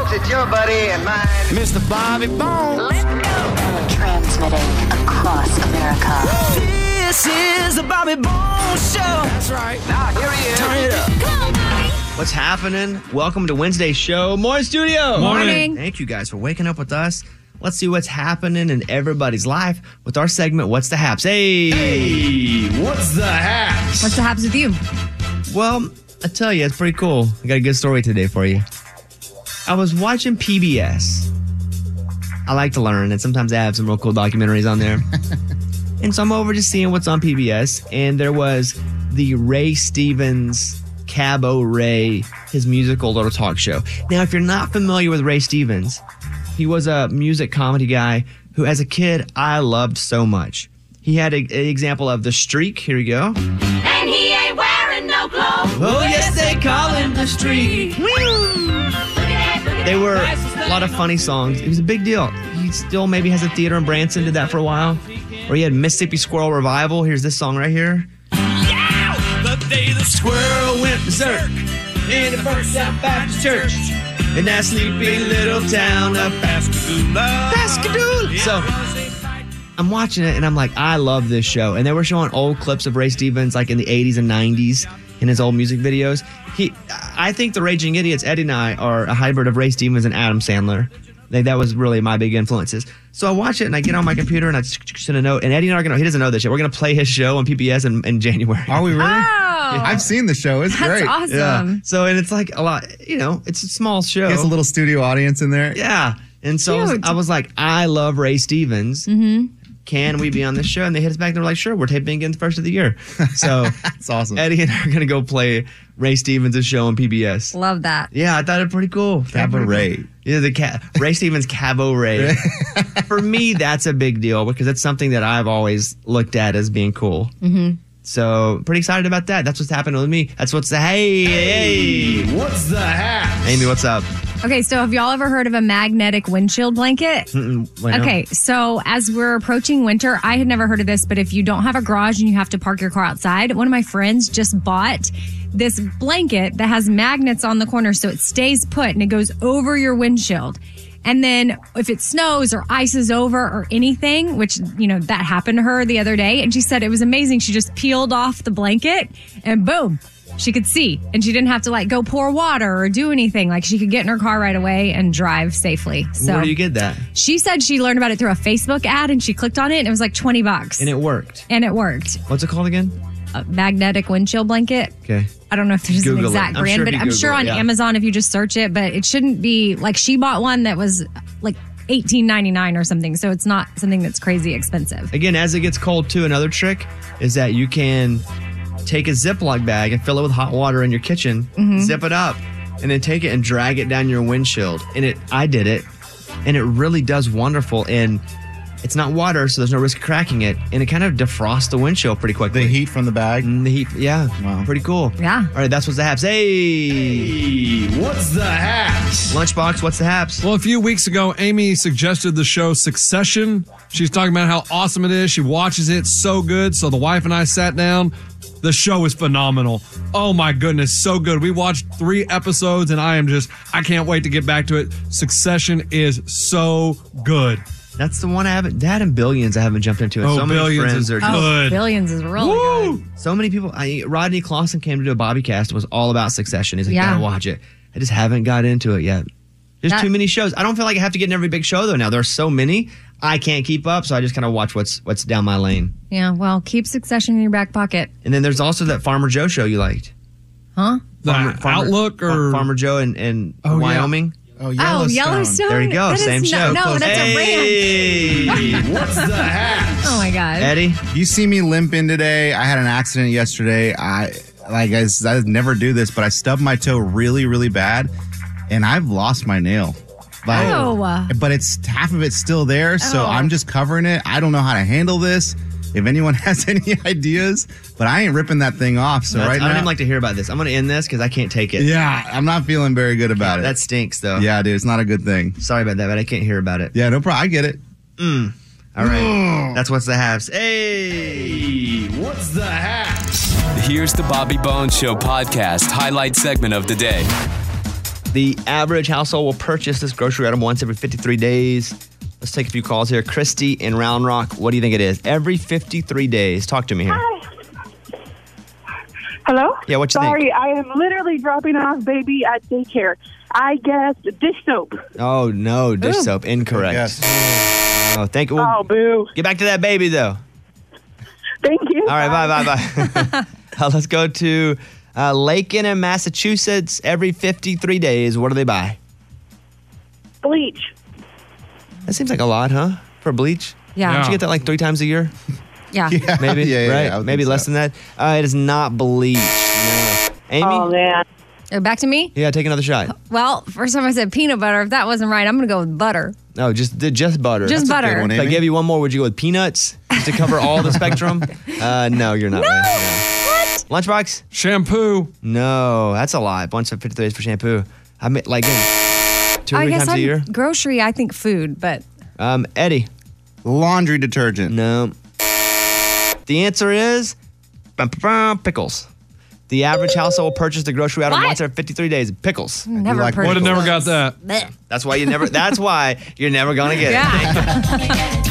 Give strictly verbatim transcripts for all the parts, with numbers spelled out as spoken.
folks, it's your buddy and mine, Mister Bobby Bones. Let's go. Transmitting across America. This is the Bobby Bones Show. That's right. Now, here he is. Turn it up. Come on, Bobby. What's happening? Welcome to Wednesday's show. Morning studio. Morning. Thank you guys for waking up with us. Let's see what's happening in everybody's life with our segment, What's the Haps? Hey. Hey, what's the haps? What's the haps with you? Well, I tell you, it's pretty cool. I got a good story today for you. I was watching P B S. I like to learn, and sometimes they have some real cool documentaries on there. And so I'm over just seeing what's on P B S, and there was the Ray Stevens Cabaret, his musical little talk show. Now, if you're not familiar with Ray Stevens, he was a music comedy guy who, as a kid, I loved so much. He had an example of The Streak. Here we go. And he ain't wearing no clothes. Oh, yes, they call him The Streak. They were a lot of funny songs. It was a big deal. He still maybe has a theater in Branson, did that for a while. Or he had Mississippi Squirrel Revival. Here's this song right here. Yeah! The day the squirrel went berserk in the First South Baptist Church In that sleepy little town of Pascagoula. Pascagoula. So I'm watching it and I'm like, I love this show. And they were showing old clips of Ray Stevens like in the eighties and nineties in his old music videos. He, I think the Raging Idiots, Eddie and I, are a hybrid of Ray Stevens and Adam Sandler. Like, that was really my big influences. So I watch it and I get on my computer and I send a note. And Eddie and I are going to, he doesn't know this yet. We're going to play his show on P B S in, in January. Are we really? Oh, I've seen the show. It's that's great. awesome. Yeah. So, and it's like a lot, you know, it's a small show. He has a little studio audience in there. Yeah. And so I was, Cute. I was like, I love Ray Stevens. Mm-hmm. Can we be on this show? And they hit us back. They were like, sure, we're taping again the first of the year. So That's awesome. Eddie and I are going to go play Ray Stevens' show on P B S. Love that. Yeah, I thought it pretty cool. Cabaret. Yeah, the ca- Ray Stevens Cabaret. For me, that's a big deal because it's something that I've always looked at as being cool. Mm-hmm. So pretty excited about that. That's what's happening with me. That's what's the hey, hey, hey. What's the haps? Amy, what's up? Okay, so have y'all ever heard of a magnetic windshield blanket? Mm-mm, wait, no. Okay, so as we're approaching winter, I had never heard of this, but if you don't have a garage and you have to park your car outside, one of my friends just bought this blanket that has magnets on the corner so it stays put and it goes over your windshield. And then if it snows or ices over or anything, which, you know, that happened to her the other day, and she said it was amazing. She just peeled off the blanket and boom, she could see. And she didn't have to like go pour water or do anything. Like she could get in her car right away and drive safely. So Where do you get that? she said she learned about it through a Facebook ad and she clicked on it and it was like twenty bucks. And it worked. And it worked. What's it called again? A magnetic windshield blanket. Okay. I don't know if there's Google an it. exact I'm brand, sure if but you I'm Google sure it, on yeah. Amazon if you just search it, but it shouldn't be like she bought one that was like eighteen ninety-nine or something. So it's not something that's crazy expensive. Again, as it gets cold too, another trick is that you can take a Ziploc bag and fill it with hot water in your kitchen, Mm-hmm. zip it up, and then take it and drag it down your windshield. And it, I did it, and it really does wonderful. And it's not water, so there's no risk of cracking it, and it kind of defrosts the windshield pretty quickly. The heat from the bag. And the heat, yeah, Wow. pretty cool. Yeah. All right, that's what's the haps. Hey, Hey, what's the haps? Lunchbox, what's the haps? Well, a few weeks ago, Amy suggested the show Succession. She's talking about how awesome it is. She watches it so good. So the wife and I sat down. The show is phenomenal. Oh my goodness, so good. We watched three episodes and I am just, I can't wait to get back to it. Succession is so good. That's the one I haven't. That and Billions I haven't jumped into. And Oh, so many Billions friends is are good. just, Good. Billions is really Woo! good. so many people. I, Rodney Clausen came to do a Bobbycast. It was all about Succession. He's like, Yeah. gotta watch it. I just haven't got into it yet. There's That- too many shows. I don't feel like I have to get in every big show though. Now there's so many, I can't keep up. So I just kind of watch what's what's down my lane. Yeah, well, keep Succession in your back pocket. And then there's also that Farmer Joe show you liked. Huh? The Outlook Far- or Farmer Joe in, in Oh, yeah. Wyoming. Oh, Oh, Yellowstone. Yellowstone. There you go. That is Same no- show. No, that's a brand. Hey, What's the haps? Oh my God. Eddie. You see me limping today. I had an accident yesterday. I like I, I never do this, but I stubbed my toe really, really bad, and I've lost my nail. Like, Oh. but it's half of it's still there, so Oh. I'm just covering it. I don't know how to handle this. If anyone has any ideas, but I ain't ripping that thing off. So That's- right I don't now, even like to hear about this. I'm going to end this because I can't take it. yeah, I'm not feeling very good about it. That stinks though. yeah, dude, it's not a good thing. Sorry about that, but I can't hear about it. Yeah, no problem. I get it. All right. That's what's the haps. Hey. What's the haps? Here's the Bobby Bones Show podcast highlight segment of the day. The average household will purchase this grocery item once every fifty-three days. Let's take a few calls here. Christy in Round Rock, what do you think it is? Every fifty-three days. Talk to me here. Hi. Hello? Yeah, what you Sorry, think? I am literally dropping off baby at daycare. I guess dish soap. Oh, no, dish Ooh. soap. Incorrect. Yes. Oh, thank you. Well, Oh, boo. get back to that baby, though. Thank you. All right, bye, bye, bye. uh, let's go to uh, Lakin in Massachusetts. Every fifty-three days, what do they buy? Bleach. That seems like a lot, huh? For bleach? Yeah. Don't you get that like three times a year? Yeah. Yeah. Maybe, yeah, yeah, right? yeah, I would Maybe think less so. than that. Uh, it is not bleach. No. Amy? Oh, man. Uh, Back to me. Yeah, take another shot. Well, first time I said peanut butter. If that wasn't right, I'm going to go with butter. No, just just butter. Just That's a butter. good one, If I Amy. gave you one more, would you go with peanuts just to cover all the spectrum? Uh, no, you're not. No. Right. No. What? Lunchbox? Shampoo. No, that's a lot. Once every fifty days for shampoo. I mean, like in two or I three guess times I'm a year. grocery. I think food, but Um, Eddie? Laundry detergent. No. The answer is bum, bum, bum, pickles. The average household will purchase the grocery item What? once every fifty-three days. Pickles. never like heard Would have of never those. got that. Blech. That's why you never. That's why you're never gonna get it. Yeah.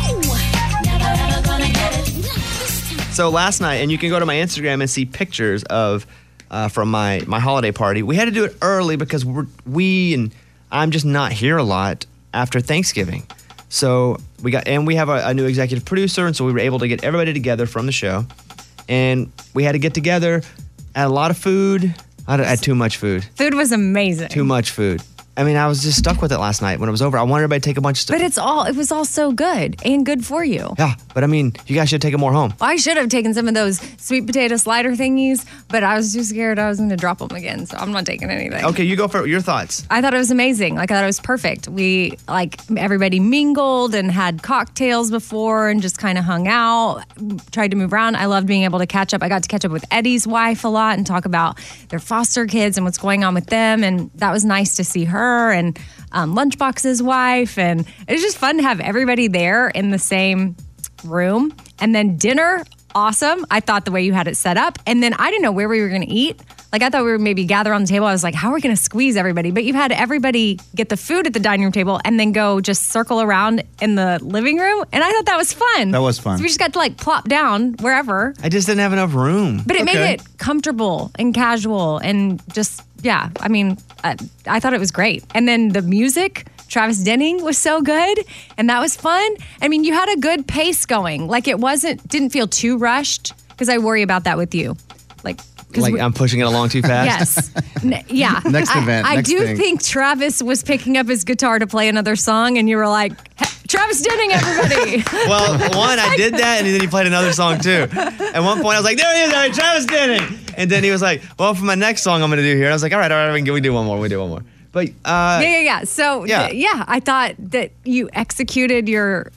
So last night, and you can go to my Instagram and see pictures of uh, from my my holiday party. We had to do it early because we're, we and I'm just not here a lot after Thanksgiving. So we got and we have a, a new executive producer, and so we were able to get everybody together from the show, and we had to get together. Had a lot of food. I had too much food. Food was amazing. Too much food. I mean, I was just stuck with it last night when it was over. I wanted everybody to take a bunch of stuff. But it's all, it was all so good and good for you. Yeah, but I mean, you guys should take it more home. I should have taken some of those sweet potato slider thingies, but I was too scared I was going to drop them again, so I'm not taking anything. Okay, you go for your thoughts. I thought it was amazing. Like, I thought it was perfect. We, like, everybody mingled and had cocktails before and just kind of hung out, tried to move around. I loved being able to catch up. I got to catch up with Eddie's wife a lot and talk about their foster kids and what's going on with them. And that was nice to see her and um, Lunchbox's wife. And it was just fun to have everybody there in the same room. And then dinner, awesome. I thought the way you had it set up. And then I didn't know where we were going to eat. Like, I thought we would maybe gather on the table. I was like, how are we going to squeeze everybody? But you had everybody get the food at the dining room table and then go just circle around in the living room. And I thought that was fun. That was fun. So we just got to like plop down wherever. I just didn't have enough room. But it Okay. made it comfortable and casual and just, yeah, I mean, I, I thought it was great. And then the music, Travis Denning was so good and that was fun. I mean, you had a good pace going. Like, it wasn't, didn't feel too rushed because I worry about that with you. Like, 'cause Like we- I'm pushing it along too fast. Yes. N- yeah. Next I, event, I next do thing. think Travis was picking up his guitar to play another song, and you were like, "Hey, Travis Denning, everybody. Well, one, I did that, and then he played another song too. At one point, I was like, "There he is, all right, Travis Denning." And then he was like, "Well, for my next song, I'm going to do here." And I was like, "All right, all right, we can we do one more. We do one more." But uh, yeah, yeah, yeah. So, Yeah. th- yeah, I thought that you executed your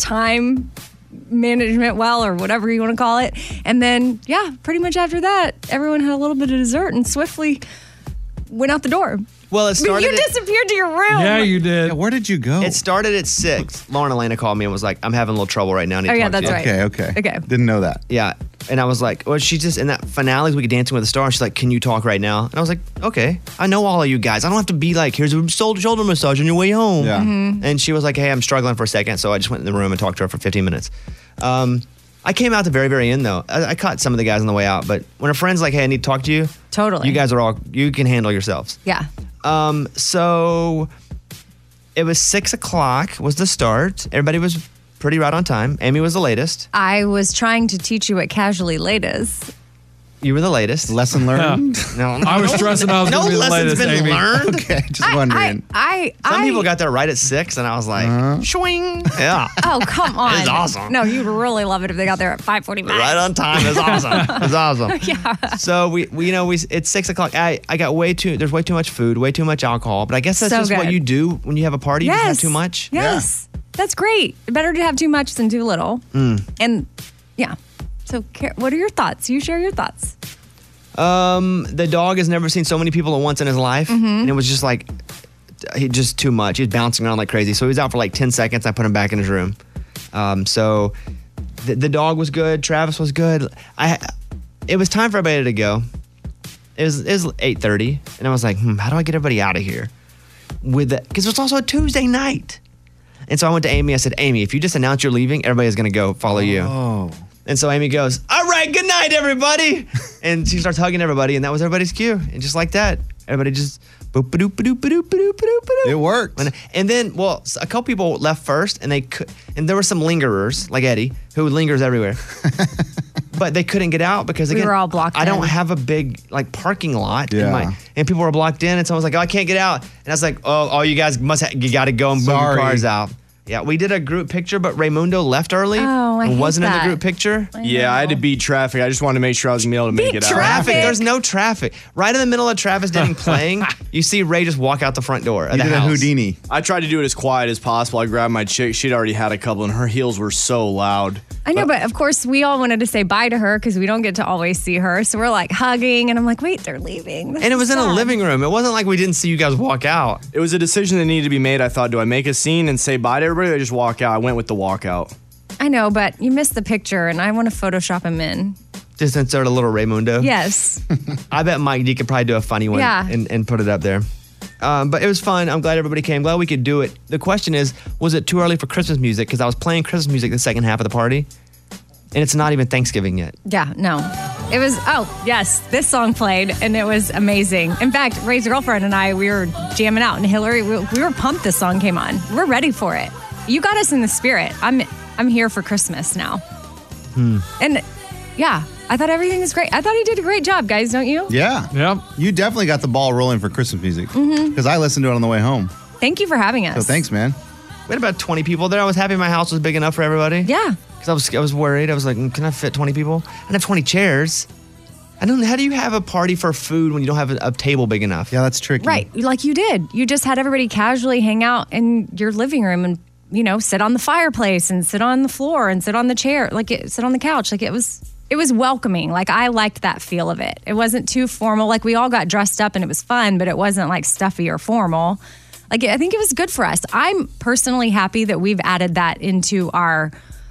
time management well, or whatever you want to call it. And then, yeah, pretty much after that, everyone had a little bit of dessert and swiftly went out the door. well, it I mean, started. you at- disappeared to your room. Yeah, you did. Yeah, where did you go? It started at six. Lauren Elena called me and was like, "I'm having a little trouble right now. I need Oh, to yeah, talk to that's you." right. okay, okay. Okay. Didn't know that. Yeah. And I was like, well, she just, in that finales, we could Dancing with the Stars. She's like, "Can you talk right now?" And I was like, okay, I know all of you guys. I don't have to be like, here's a shoulder shoulder massage on your way home. Yeah. Mm-hmm. And she was like, hey, I'm struggling for a second. So I just went in the room and talked to her for fifteen minutes. Um, I came out the very, very end, though. I, I caught some of the guys on the way out. But when a friend's like, hey, I need to talk to you. Totally. You guys are all, you can handle yourselves. Yeah. Um, so it was six o'clock was the start. Everybody was pretty right on time. Amy was the latest. I was trying to teach you what casually late is. You were the latest. Lesson learned? No, I was stressing I was no going to be the lessons latest, been Amy. learned. Okay, just I, wondering. I, I, Some I, people got there right at six, and I was like, swing. Yeah. Oh, come on. It's awesome. No, you'd really love it if they got there at five forty-five. Right on time. It's awesome. It's awesome. Yeah. So we, we, you know, we it's six o'clock. I, I got way too. There's way too much food, way too much alcohol. But I guess that's So just what good. you do when you have a party. You Yes. just have too much. Yes. That's great. Better to have too much than too little. Hmm. And yeah. So, Car- what are your thoughts? You share your thoughts. Um, the dog has never seen so many people at once in his life, Mm-hmm. and it was just like, he just too much. He was bouncing around like crazy. So he was out for like ten seconds. I put him back in his room. Um, so the, the dog was good. Travis was good. I, it was time for everybody to go, It was, it was eight thirty, and I was like, hmm, how do I get everybody out of here? With Because it was also a Tuesday night. And so I went to Amy. I said, Amy, if you just announce you're leaving, everybody's going to go follow you. Oh. And so Amy goes, all right, good night, everybody. And she starts hugging everybody, and that was everybody's cue. And just like that, everybody just boop ba doop ba doop ba doop ba doop ba doop ba doop. It worked. And, and then, well, a couple people left first, and they could, and there were some lingerers, like Eddie, who lingers everywhere. But they couldn't get out because, again, We were all blocked I don't in. have a big, like, parking lot. in Yeah. my, and people were blocked in, and so I was like, oh, I can't get out. And I was like, oh, oh you guys must ha- you got to go and move your Sorry. cars out. Yeah, we did a group picture, but Raymundo left early. Oh, I and hate wasn't in that. the group picture. Yeah, I had to beat traffic. I just wanted to make sure I was going to be able to make Beat it out. traffic? Traffic. There's no traffic. Right in the middle of Travis Denning playing, you see Ray just walk out the front door of You the did a house. Houdini. I tried to do it as quiet as possible. I grabbed my chick. She'd already had a couple, and her heels were so loud. I know, but of course, we all wanted to say bye to her because we don't get to always see her. So we're like hugging, and I'm like, wait, they're leaving. This And it is was in a sad. living room. It wasn't like we didn't see you guys walk out. It was a decision that needed to be made. I thought, do I make a scene and say bye to everybody, or I just walk out? I went with the walkout. I know, but you missed the picture, and I want to Photoshop him in. Just insert a little Raymundo. Yes. I bet Mike D could probably do a funny one Yeah. and, and put it up there. Um, but it was fun. I'm glad everybody came. Glad we could do it. The question is, was it too early for Christmas music? Because I was playing Christmas music the second half of the party, and it's not even Thanksgiving yet. Yeah, no. It was, oh, yes, this song played, and it was amazing. In fact, Ray's girlfriend and I, we were jamming out, and Hillary, we, we were pumped this song came on. We're ready for it. You got us in the spirit. I'm I'm here for Christmas now. Hmm. And yeah, I thought everything was great. I thought he did a great job, guys, don't you? Yeah. Yep. You definitely got the ball rolling for Christmas music. Because Mm-hmm. I listened to it on the way home. Thank you for having us. So thanks, man. We had about twenty people there. I was happy my house was big enough for everybody. Yeah. Because I was, I was worried. I was like, "Mm, can I fit twenty people? I don't have twenty chairs. I don't. How do you have a party for food when you don't have a, a table big enough? Yeah, that's tricky. Right, like you did. You just had everybody casually hang out in your living room and, you know, sit on the fireplace and sit on the floor and sit on the chair, like it, sit on the couch. Like it was, it was welcoming. Like I liked that feel of it. It wasn't too formal. Like we all got dressed up and it was fun, but it wasn't like stuffy or formal. Like I think it was good for us. I'm personally happy that we've added that into our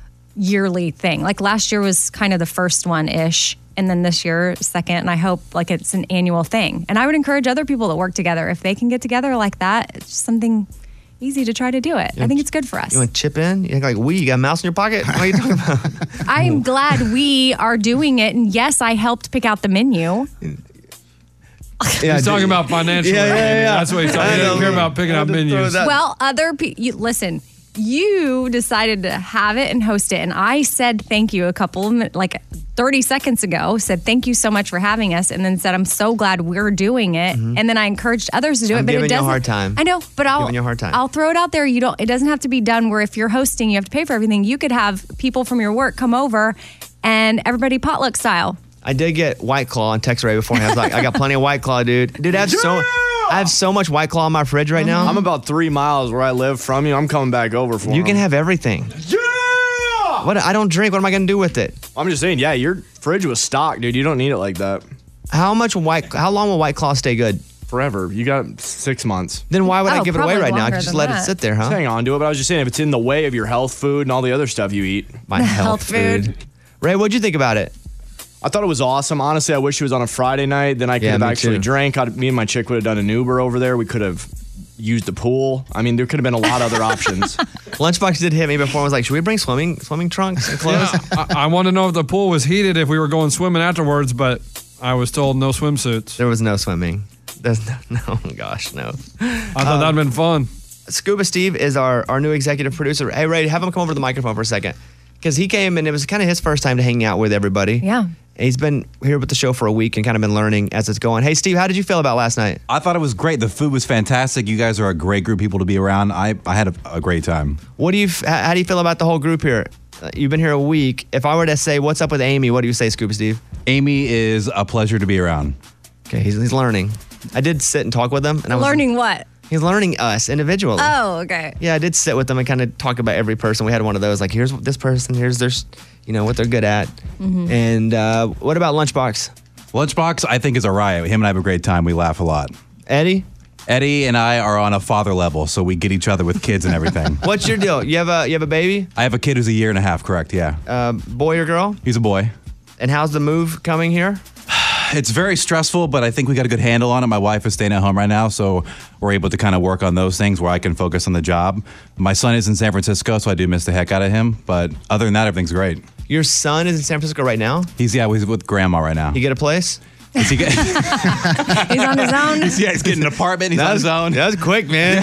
yearly thing. Like last year was kind of the first one ish. And then this year, second, and I hope like it's an annual thing. And I would encourage other people that work together, if they can get together like that, it's just something easy to try to do it. I think it's good for us. You want to chip in? You act like, we, you got a mouse in your pocket? What are you talking about? I'm glad we are doing it. And yes, I helped pick out the menu. Yeah, He's talking about financially. Yeah, yeah, Amy. yeah. That's what he's talking I about. He know. doesn't care about picking I out had to throw menus. that- Well, other people, listen, you decided to have it and host it. And I said thank you a couple of min- like thirty seconds ago, said thank you so much for having us. And then said, I'm so glad we're doing it. And then I encouraged others to do Mm-hmm. I'm it. But giving it you a doesn't. hard time. I know, but I'll, Giving you a hard time. I'll throw it out there. You don't, it doesn't have to be done where if you're hosting, you have to pay for everything. You could have people from your work come over and everybody potluck style. I did get White Claw on text Ray before. I was like, I got plenty of White Claw, dude. Dude, I have so I have so much White Claw in my fridge right now. I'm about three miles where I live from you. I'm coming back over for you can them. have everything. Yeah! What? I don't drink. What am I going to do with it? I'm just saying, yeah, your fridge was stocked, dude. You don't need it like that. How much White? How long will White Claw stay good? Forever. You got six months. Then why would I Oh, give it away probably right now? I longer could just than let it that. sit there, huh? Just hang on to it. But I was just saying, if it's in the way of your health food and all the other stuff you eat. My health, health food. food. Ray, what'd you think about it? I thought it was awesome. Honestly, I wish it was on a Friday night. Then I could Yeah, have me actually too. drank. I'd, me and my chick would have done an Uber over there. We could have used the pool. I mean, there could have been a lot of other options. Lunchbox did hit me before. I was like, should we bring swimming swimming trunks and clothes? I, I want to know if the pool was heated if we were going swimming afterwards, but I was told no swimsuits. There was no swimming. There's no, no gosh, no. I thought that'd been fun. Scuba Steve is our, our new executive producer. Hey, Ray, have him come over to the microphone for a second. Because he came and it was kind of his first time to hang out with everybody. Yeah. And he's been here with the show for a week and kind of been learning as it's going. Hey, Steve, how did you feel about last night? I thought it was great. The food was fantastic. You guys are a great group of people to be around. I, I had a, a great time. What do you? f- How how do you feel about the whole group here? Uh, you've been here a week. If I were to say, what's up with Amy? What do you say, Scuba Steve? Amy is a pleasure to be around. Okay, he's, he's learning. I did sit and talk with him. And I was Learning what? He's learning us individually. Oh, okay. Yeah, I did sit with them and kind of talk about every person. We had one of those, like, here's this person, here's their, s- you know, what they're good at. Mm-hmm. And uh, what about Lunchbox? Lunchbox, I think, is a riot. Him and I have a great time. We laugh a lot. Eddie, Eddie and I are on a father level, so we get each other with kids and everything. what's your deal? You have a you have a baby, I have a kid who's a year and a half, correct? Yeah. uh, boy or girl? He's a boy. And how's the move coming here? it's very stressful, but I think we got a good handle on it. My wife is staying at home right now, so we're able to kind of work on those things where I can focus on the job. My son is in San Francisco, so I do miss the heck out of him. But other than that, everything's great. Your son is in San Francisco right now? He's, yeah, he's with grandma right now. You get a place? Is he get- He's on his own. yeah, he's getting an apartment. He's that on was, his own. That was quick, man.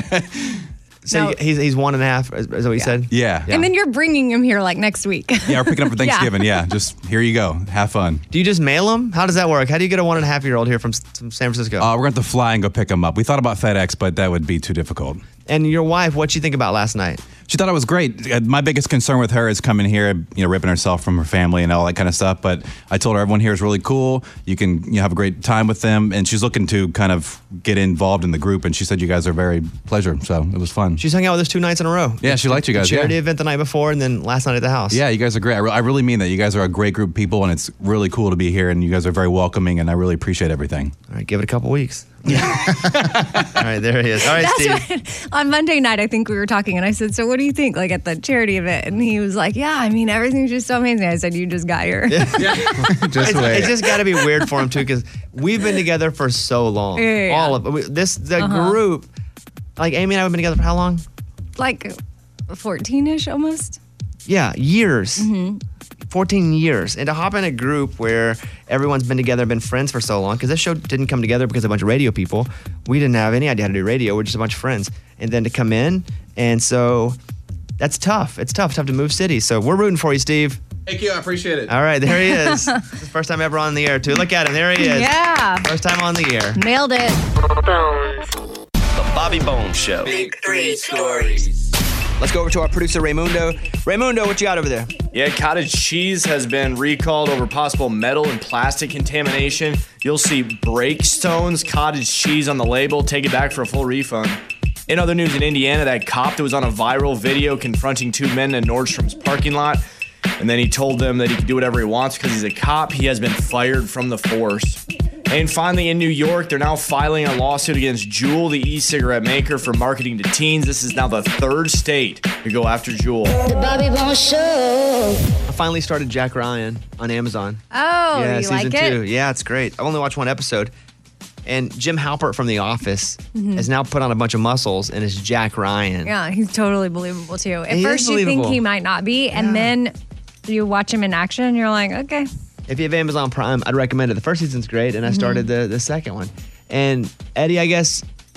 So No. he's he's one and a half, is that what you said? Yeah. And then you're bringing him here like next week. Yeah, we're picking up for Thanksgiving. yeah. Just here you go. Have fun. Do you just mail him? How does that work? How do you get a one and a half year old here from, S- from San Francisco? Uh, we're going to have to fly and go pick him up. We thought about FedEx, but that would be too difficult. And your wife, what'd you think about last night? She thought it was great. Uh, My biggest concern with her is coming here, you know, ripping herself from her family and all that kind of stuff. But I told her everyone here is really cool. You can you know, have a great time with them. And she's looking to kind of get involved in the group. And she said you guys are very pleasure. So it was fun. She's hung out with us two nights in a row. Yeah, she liked you guys. The charity yeah. event the night before, and then last night at the house. Yeah, you guys are great. I, re- I really mean that. You guys are a great group of people, and it's really cool to be here. And you guys are very welcoming, and I really appreciate everything. All right, give it a couple weeks. All right, there he is. All right, Steve. That's what, on Monday night, I think we were talking, and I said, "So, what do you think? Like at the charity event?" And he was like, "Yeah, I mean, everything's just so amazing." I said, "You just got here." Just It's, wait. it's just got to be weird for him too, because we've been together for so long. Yeah, yeah, yeah. All of we, this, the Uh-huh. group. Like Amy and I have been together for how long? Like fourteen-ish almost. Yeah, years. Mm-hmm. fourteen years. And to hop in a group where everyone's been together, been friends for so long, because this show didn't come together because of a bunch of radio people. We didn't have any idea how to do radio. We're just a bunch of friends. And then to come in, and so that's tough. It's tough, tough to move cities. So we're rooting for you, Steve. Thank you. I appreciate it. All right, there he is. This is the first time ever on the air, too. Look at him. There he is. Yeah. First time on the air. Nailed it. The Bobby Bones Show. Big three stories. Let's go over to our producer, Raymundo. Raymundo, what you got over there? Yeah, cottage cheese has been recalled over possible metal and plastic contamination. You'll see Breakstone's cottage cheese on the label. Take it back for a full refund. In other news, in Indiana, that cop that was on a viral video confronting two men in Nordstrom's parking lot, and then he told them that he could do whatever he wants because he's a cop, he has been fired from the force. And finally, in New York, they're now filing a lawsuit against Juul, the e-cigarette maker, for marketing to teens. This is now the third state to go after Juul. The Bobby Bones Show. I finally started Jack Ryan on Amazon. Oh, yeah, you season like it? two. Yeah, it's great. I've only watched one episode. And Jim Halpert from The Office Mhm. has now put on a bunch of muscles and is Jack Ryan. Yeah, he's totally believable too. At He is first, you think believable. he might not be, and then you watch him in action, and you're like, okay. If you have Amazon Prime, I'd recommend it. The first season's great, and I Mhm. started the, the second one. And Eddie, I guess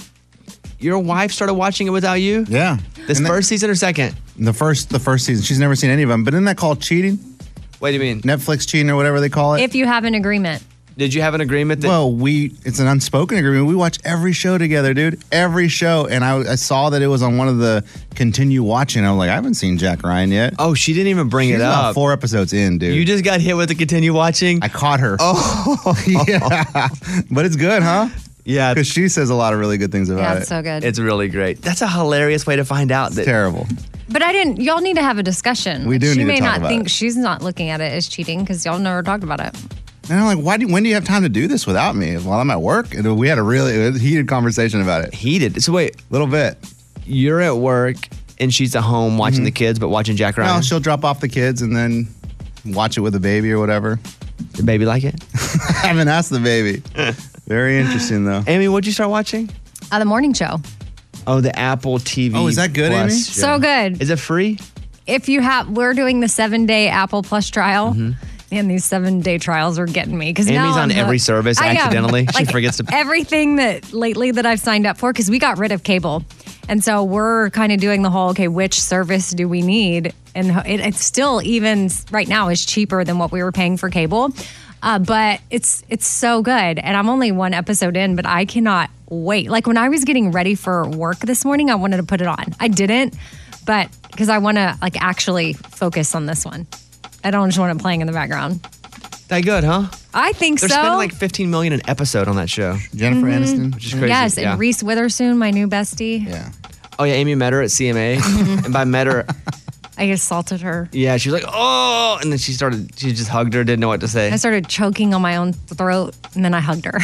your wife started watching it without you? Yeah. This And that- first season or second? The first, the first season. She's never seen any of them. But isn't that called cheating? What do you mean? Netflix cheating or whatever they call it. If you have an agreement. Did you have an agreement that? Well, we it's an unspoken agreement. We watch every show together, dude. Every show, and I, I saw that it was on one of the continue watching. I was like, I haven't seen Jack Ryan yet. Oh, she didn't even bring She's it about up. Four episodes in, dude. You just got hit with the continue watching. I caught her. Oh, yeah, but it's good, huh? Yeah, because she says a lot of really good things about Yeah, it. it's so good. It's really great. That's a hilarious way to find out that terrible. But I didn't. Y'all need to have a discussion. We do She need to may talk not about think it. she's not looking at it as cheating because y'all never talked about it. And I'm like, why? Do, when do you have time to do this without me? While I'm at work, and we had a really heated conversation about it. Heated. So wait, a little bit. You're at work and she's at home watching the kids, but watching Jack Ryan. No, she'll drop off the kids and then watch it with the baby or whatever. The baby like it? I haven't asked the baby. Very interesting though. Amy, what'd you start watching? Uh, the morning show. Oh, the Apple T V. Oh, is that good, Plus Amy? show. So good. Is it free? If you have, we're doing the seven day Apple Plus trial. Mm-hmm. And these seven day trials are getting me because now Amy's on I'm every hooked. service I know. accidentally. She Like, forgets to. everything that lately that I've signed up for because we got rid of cable, and so we're kind of doing the whole okay, which service do we need? And it, it's still even right now is cheaper than what we were paying for cable, uh, but it's it's so good. And I'm only one episode in, but I cannot wait. Like when I was getting ready for work this morning, I wanted to put it on. I didn't, but because I want to like actually focus on this one. I don't just want it playing in the background. That good, huh? I think They're so. spending like fifteen million an episode on that show. Jennifer Mhm. Aniston, which is crazy. Yes, yeah. and Reese Witherspoon, my new bestie. Yeah. Oh yeah, Amy met her at C M A, and by met her, I assaulted her. yeah, she was like, oh, and then she started. She just hugged her, didn't know what to say. I started choking on my own throat, and then I hugged her.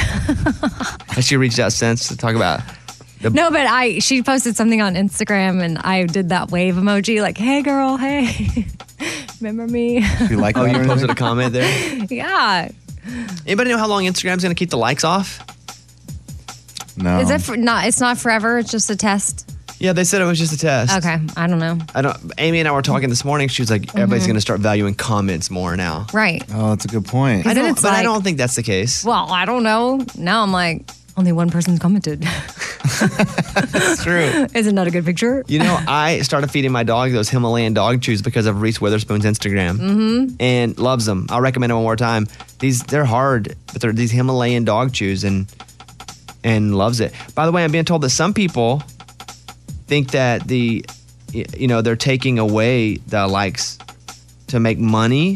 Has she reached out since to talk about? The, No, but I she posted something on Instagram, and I did that wave emoji, like, "Hey, girl, hey, remember me?" You like oh, that you or posted a anything? comment there. Yeah, Anybody know how long Instagram's going to keep the likes off? No. Is it for, not? It's not forever. It's just a test. Yeah, they said it was just a test. Okay, I don't know. I don't. Amy and I were talking this morning. She was like, everybody's Mhm. going to start valuing comments more now. Right. Oh, that's a good point. I then don't, it's but I like- don't think that's the case. Well, I don't know. Now I'm like, only one person's commented. It's true. Isn't that a good picture? You know, I started feeding my dog those Himalayan dog chews because of Reese Witherspoon's Instagram, Mm-hmm. and loves them. I'll recommend them one more time. These they're hard, but they're these Himalayan dog chews, and and loves it. By the way, I'm being told that some people think that the y- you know they're taking away the likes to make money.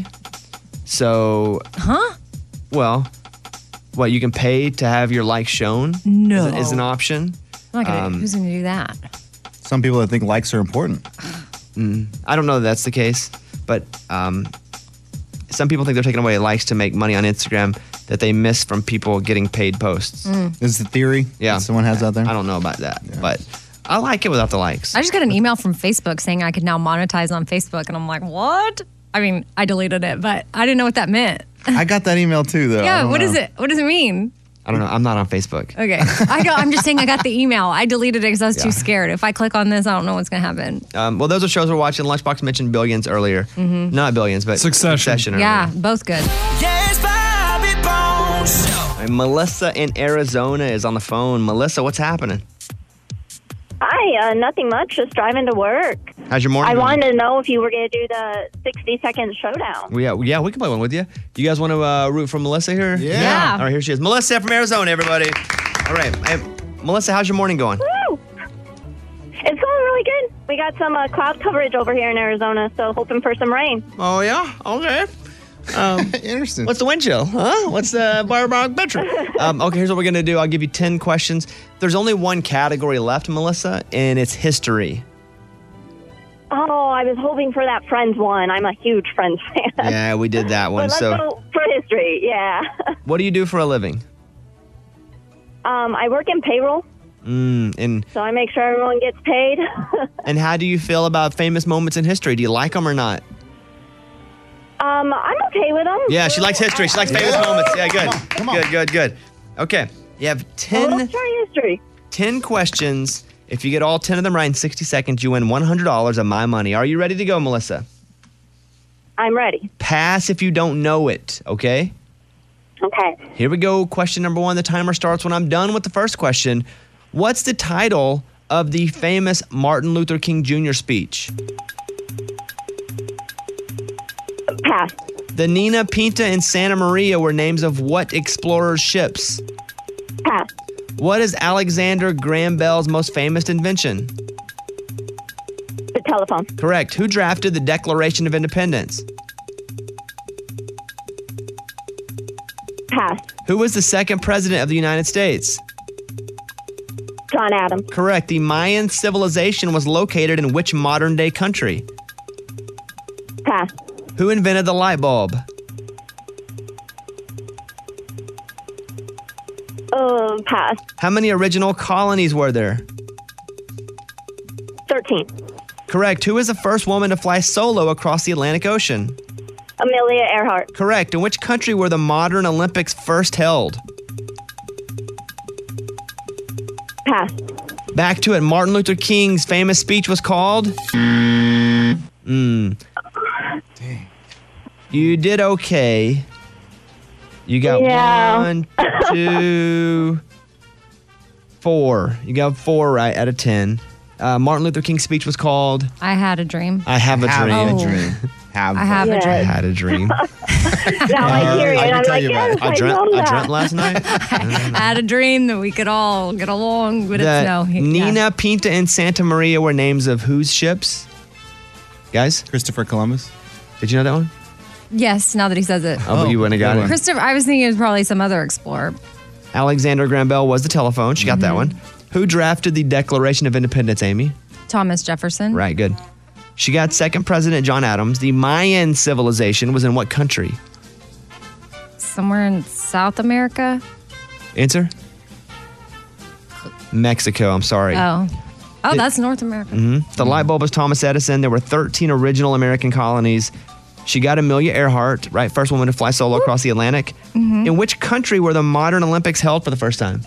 So, Huh? well, what you can pay to have your likes shown No. is, is an option. I'm not gonna, Um, who's going to do that? Some people that think likes are important. Mm, I don't know that that's the case, but um, some people think they're taking away likes to make money on Instagram that they miss from people getting paid posts. Mm. This is the theory Yeah. that someone has out there. I don't know about that, but I like it without the likes. I just got an email from Facebook saying I could now monetize on Facebook, and I'm like, what? I mean, I deleted it, but I didn't know what that meant. I got that email too, though. I yeah, don't what know. is it? What does it mean? I don't know. I'm not on Facebook. Okay, I go. I'm just saying I got the email. I deleted it because I was Yeah. too scared. If I click on this, I don't know what's gonna happen. Um, well, those are shows we're watching. Lunchbox mentioned Billions earlier. Mhm. Not Billions, but Succession. earlier. Yeah, both good. Yes, Bobby Bones Show. All right, Melissa in Arizona is on the phone. Melissa, what's happening? Hi, uh, nothing much. Just driving to work. How's your morning I going? wanted to know if you were going to do the sixty second showdown. Well, yeah, yeah, we can play one with you. You guys want to uh, root for Melissa here? Yeah. Yeah. All right, here she is. Melissa from Arizona, everybody. All right. Hey, Melissa, how's your morning going? Woo! It's going really good. We got some uh, cloud coverage over here in Arizona, so hoping for some rain. Oh, yeah? Okay. Um, Interesting. What's the wind chill? Huh? What's the barometric? um, okay, here's what we're going to do. I'll give you ten questions. There's only one category left, Melissa, and it's history. Oh, I was hoping for that Friends one. I'm a huge Friends fan. Yeah, we did that one. But let's So, go for history. Yeah. what do you do for a living? Um, I work in payroll, Mm, and so I make sure everyone gets paid. and how do you feel about famous moments in history? Do you like them or not? um, I'm okay with them. Yeah, she likes history. She likes famous moments. Yeah, good. Good, good, good. Okay, you have ten, Let's try history. ten questions. If you get all ten of them right in sixty seconds, you win one hundred dollars of my money. Are you ready to go, Melissa? I'm ready. Pass if you don't know it, okay? Okay. Here we go. Question number one. The timer starts when I'm done with the first question. What's the title of the famous Martin Luther King Junior speech? Pass. The Nina, Pinta, and Santa Maria were names of what explorers' ships? Pass. What is Alexander Graham Bell's most famous invention? The telephone. Correct. Who drafted the Declaration of Independence? Pass. Who was the second president of the United States? John Adams. Correct. The Mayan civilization was located in which modern day country? Pass. Who invented the light bulb? Uh, pass. How many original colonies were there? thirteen. Correct. Who was the first woman to fly solo across the Atlantic Ocean? Amelia Earhart. Correct. In which country were the modern Olympics first held? Pass. Back to it. Martin Luther King's famous speech was called? Mm. You did okay. You got Yeah. one, two, four. You got four right out of ten. Uh, Martin Luther King's speech was called I had a dream. I Have a Have Dream. a dream. Have I have Yeah. a I dream. had a dream. Now I hear it, I and can I'm tell like, you about yes, it. I I dreamt, know I that. dreamt last night. I had a dream that we could all get along, but The it's no. Nina, Yeah. Pinta, and Santa Maria were names of whose ships? Guys, Christopher Columbus. did you know that one? Yes, now that he says it. Oh, but you wouldn't have got good it. one. Christopher, I was thinking it was probably some other explorer. Alexander Graham Bell was the telephone. She got that one. Who drafted the Declaration of Independence, Amy? Thomas Jefferson. Right, good. She got second president John Adams. The Mayan civilization was in what country? Somewhere in South America. Answer? Mexico, I'm sorry. Oh. Oh, that's North America. Mhm. The light bulb was Thomas Edison. There were thirteen original American colonies. She got Amelia Earhart, right? First woman to fly solo across the Atlantic. Mhm. In which country were the modern Olympics held for the first time?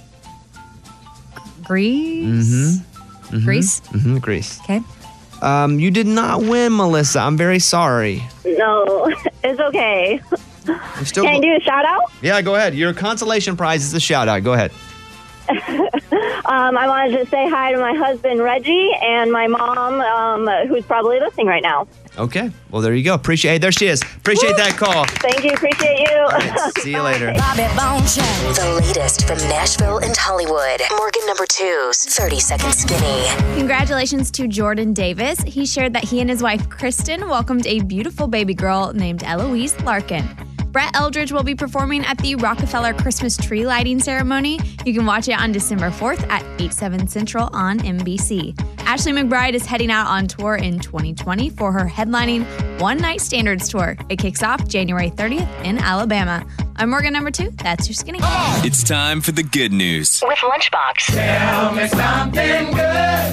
Greece. Mm-hmm. Greece. Mm-hmm. Greece. Okay. Um, you did not win, Melissa. I'm very sorry. No, it's okay. I'm still Can I do a shout out? Yeah, go ahead. Your consolation prize is a shout out. Go ahead. Um, I wanted to say hi to my husband, Reggie, and my mom, um, who's probably listening right now. Okay. Well, there you go. Appreciate. Hey, there she is. Appreciate that call. Thank you. Appreciate you. See you later. Bobby Bone Show. The latest from Nashville and Hollywood. Morgan number two's thirty Second Skinny. Congratulations to Jordan Davis. He shared that he and his wife, Kristen, welcomed a beautiful baby girl named Eloise Larkin. Brett Eldridge will be performing at the Rockefeller Christmas tree lighting ceremony. You can watch it on December fourth at eight, seven Central on N B C. Ashley McBride is heading out on tour in twenty twenty for her headlining One Night Standards tour. It kicks off January thirtieth in Alabama. I'm Morgan number two. That's your skinny. It's time for the good news. With Lunchbox. Tell me something good.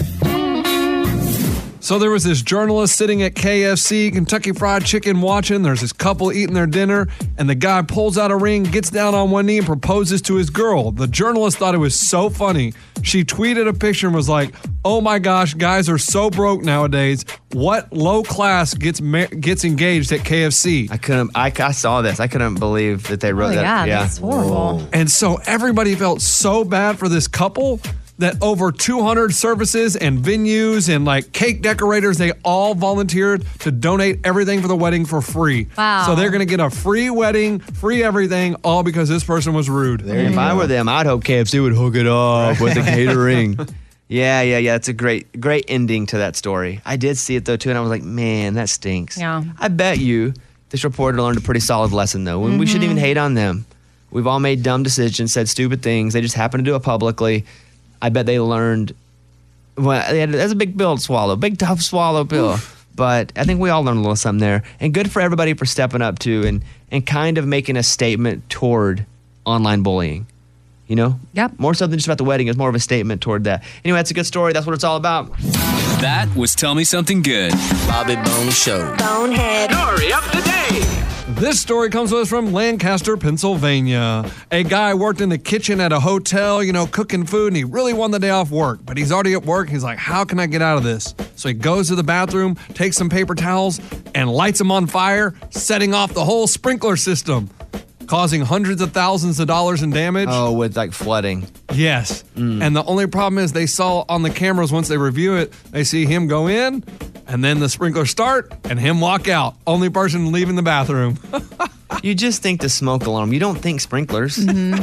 So there was this journalist sitting at K F C, Kentucky Fried Chicken, watching. There's this couple eating their dinner, and the guy pulls out a ring, gets down on one knee, and proposes to his girl. The journalist thought it was so funny. She tweeted a picture and was like, "Oh my gosh, guys are so broke nowadays. What low class gets ma- gets engaged at K F C?" I couldn't. I, I saw this. I couldn't believe that they wrote Oh, that. yeah, that's horrible. And so everybody felt so bad for this couple that over two hundred services and venues and like cake decorators, they all volunteered to donate everything for the wedding for free. Wow. So they're going to get a free wedding, free everything, all because this person was rude. If I were them, I'd hope K F C would hook it up with the catering. Yeah, yeah, yeah. It's a great, great ending to that story. I did see it though too, and I was like, man, that stinks. Yeah. I bet you this reporter learned a pretty solid lesson though. When we shouldn't even hate on them. We've all made dumb decisions, said stupid things. They just happen to do it publicly. I bet they learned. Well, they had, that's a big pill to swallow, big tough swallow pill. But I think we all learned a little something there, and good for everybody for stepping up too, and and kind of making a statement toward online bullying. You know, yep. More so than just about the wedding, it's more of a statement toward that. Anyway, that's a good story. That's what it's all about. That was Tell Me Something Good. Bobby Bone Show. Bonehead. Story of the day. This story comes to us from Lancaster, Pennsylvania. A guy worked in the kitchen at a hotel, you know, cooking food, and he really wanted the day off work. But he's already at work. He's like, how can I get out of this? So he goes to the bathroom, takes some paper towels, and lights them on fire, setting off the whole sprinkler system, causing hundreds of thousands of dollars in damage. Oh, with like flooding. Yes. And the only problem is they saw on the cameras, once they review it, they see him go in, and then the sprinklers start, and him walk out. Only person leaving the bathroom. You just think the smoke alarm. You don't think sprinklers.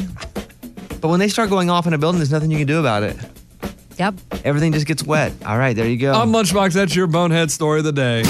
But when they start going off in a building, there's nothing you can do about it. Yep. Everything just gets wet. All right, there you go. I'm Lunchbox. That's your bonehead story of the day.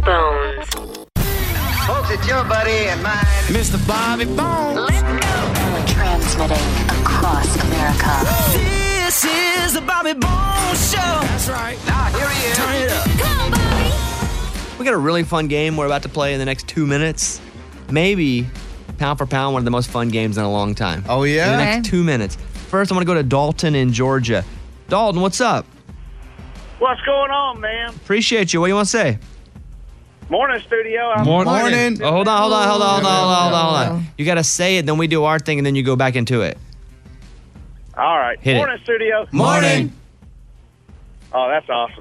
Folks, it's your buddy and mine, Mister Bobby Bone. Let's go. Transmitting across America. This is the Bobby Bone Show. That's right. Now here he is. Turn it up. Come on, Bobby. We got a really fun game we're about to play in the next two minutes. Maybe, pound for pound, one of the most fun games in a long time. Oh, yeah? In the Okay. next two minutes. First, I want to go to Dalton in Georgia. Dalton, what's up? What's going on, man? Appreciate you. What do you want to say? Morning, studio. I'm Morning. Oh, hold on, hold on, hold on, hold on, hold on, hold on, hold on. You got to say it, then we do our thing, and then you go back into it. All right. Hit it. Morning, studio. Morning. Oh, that's awesome.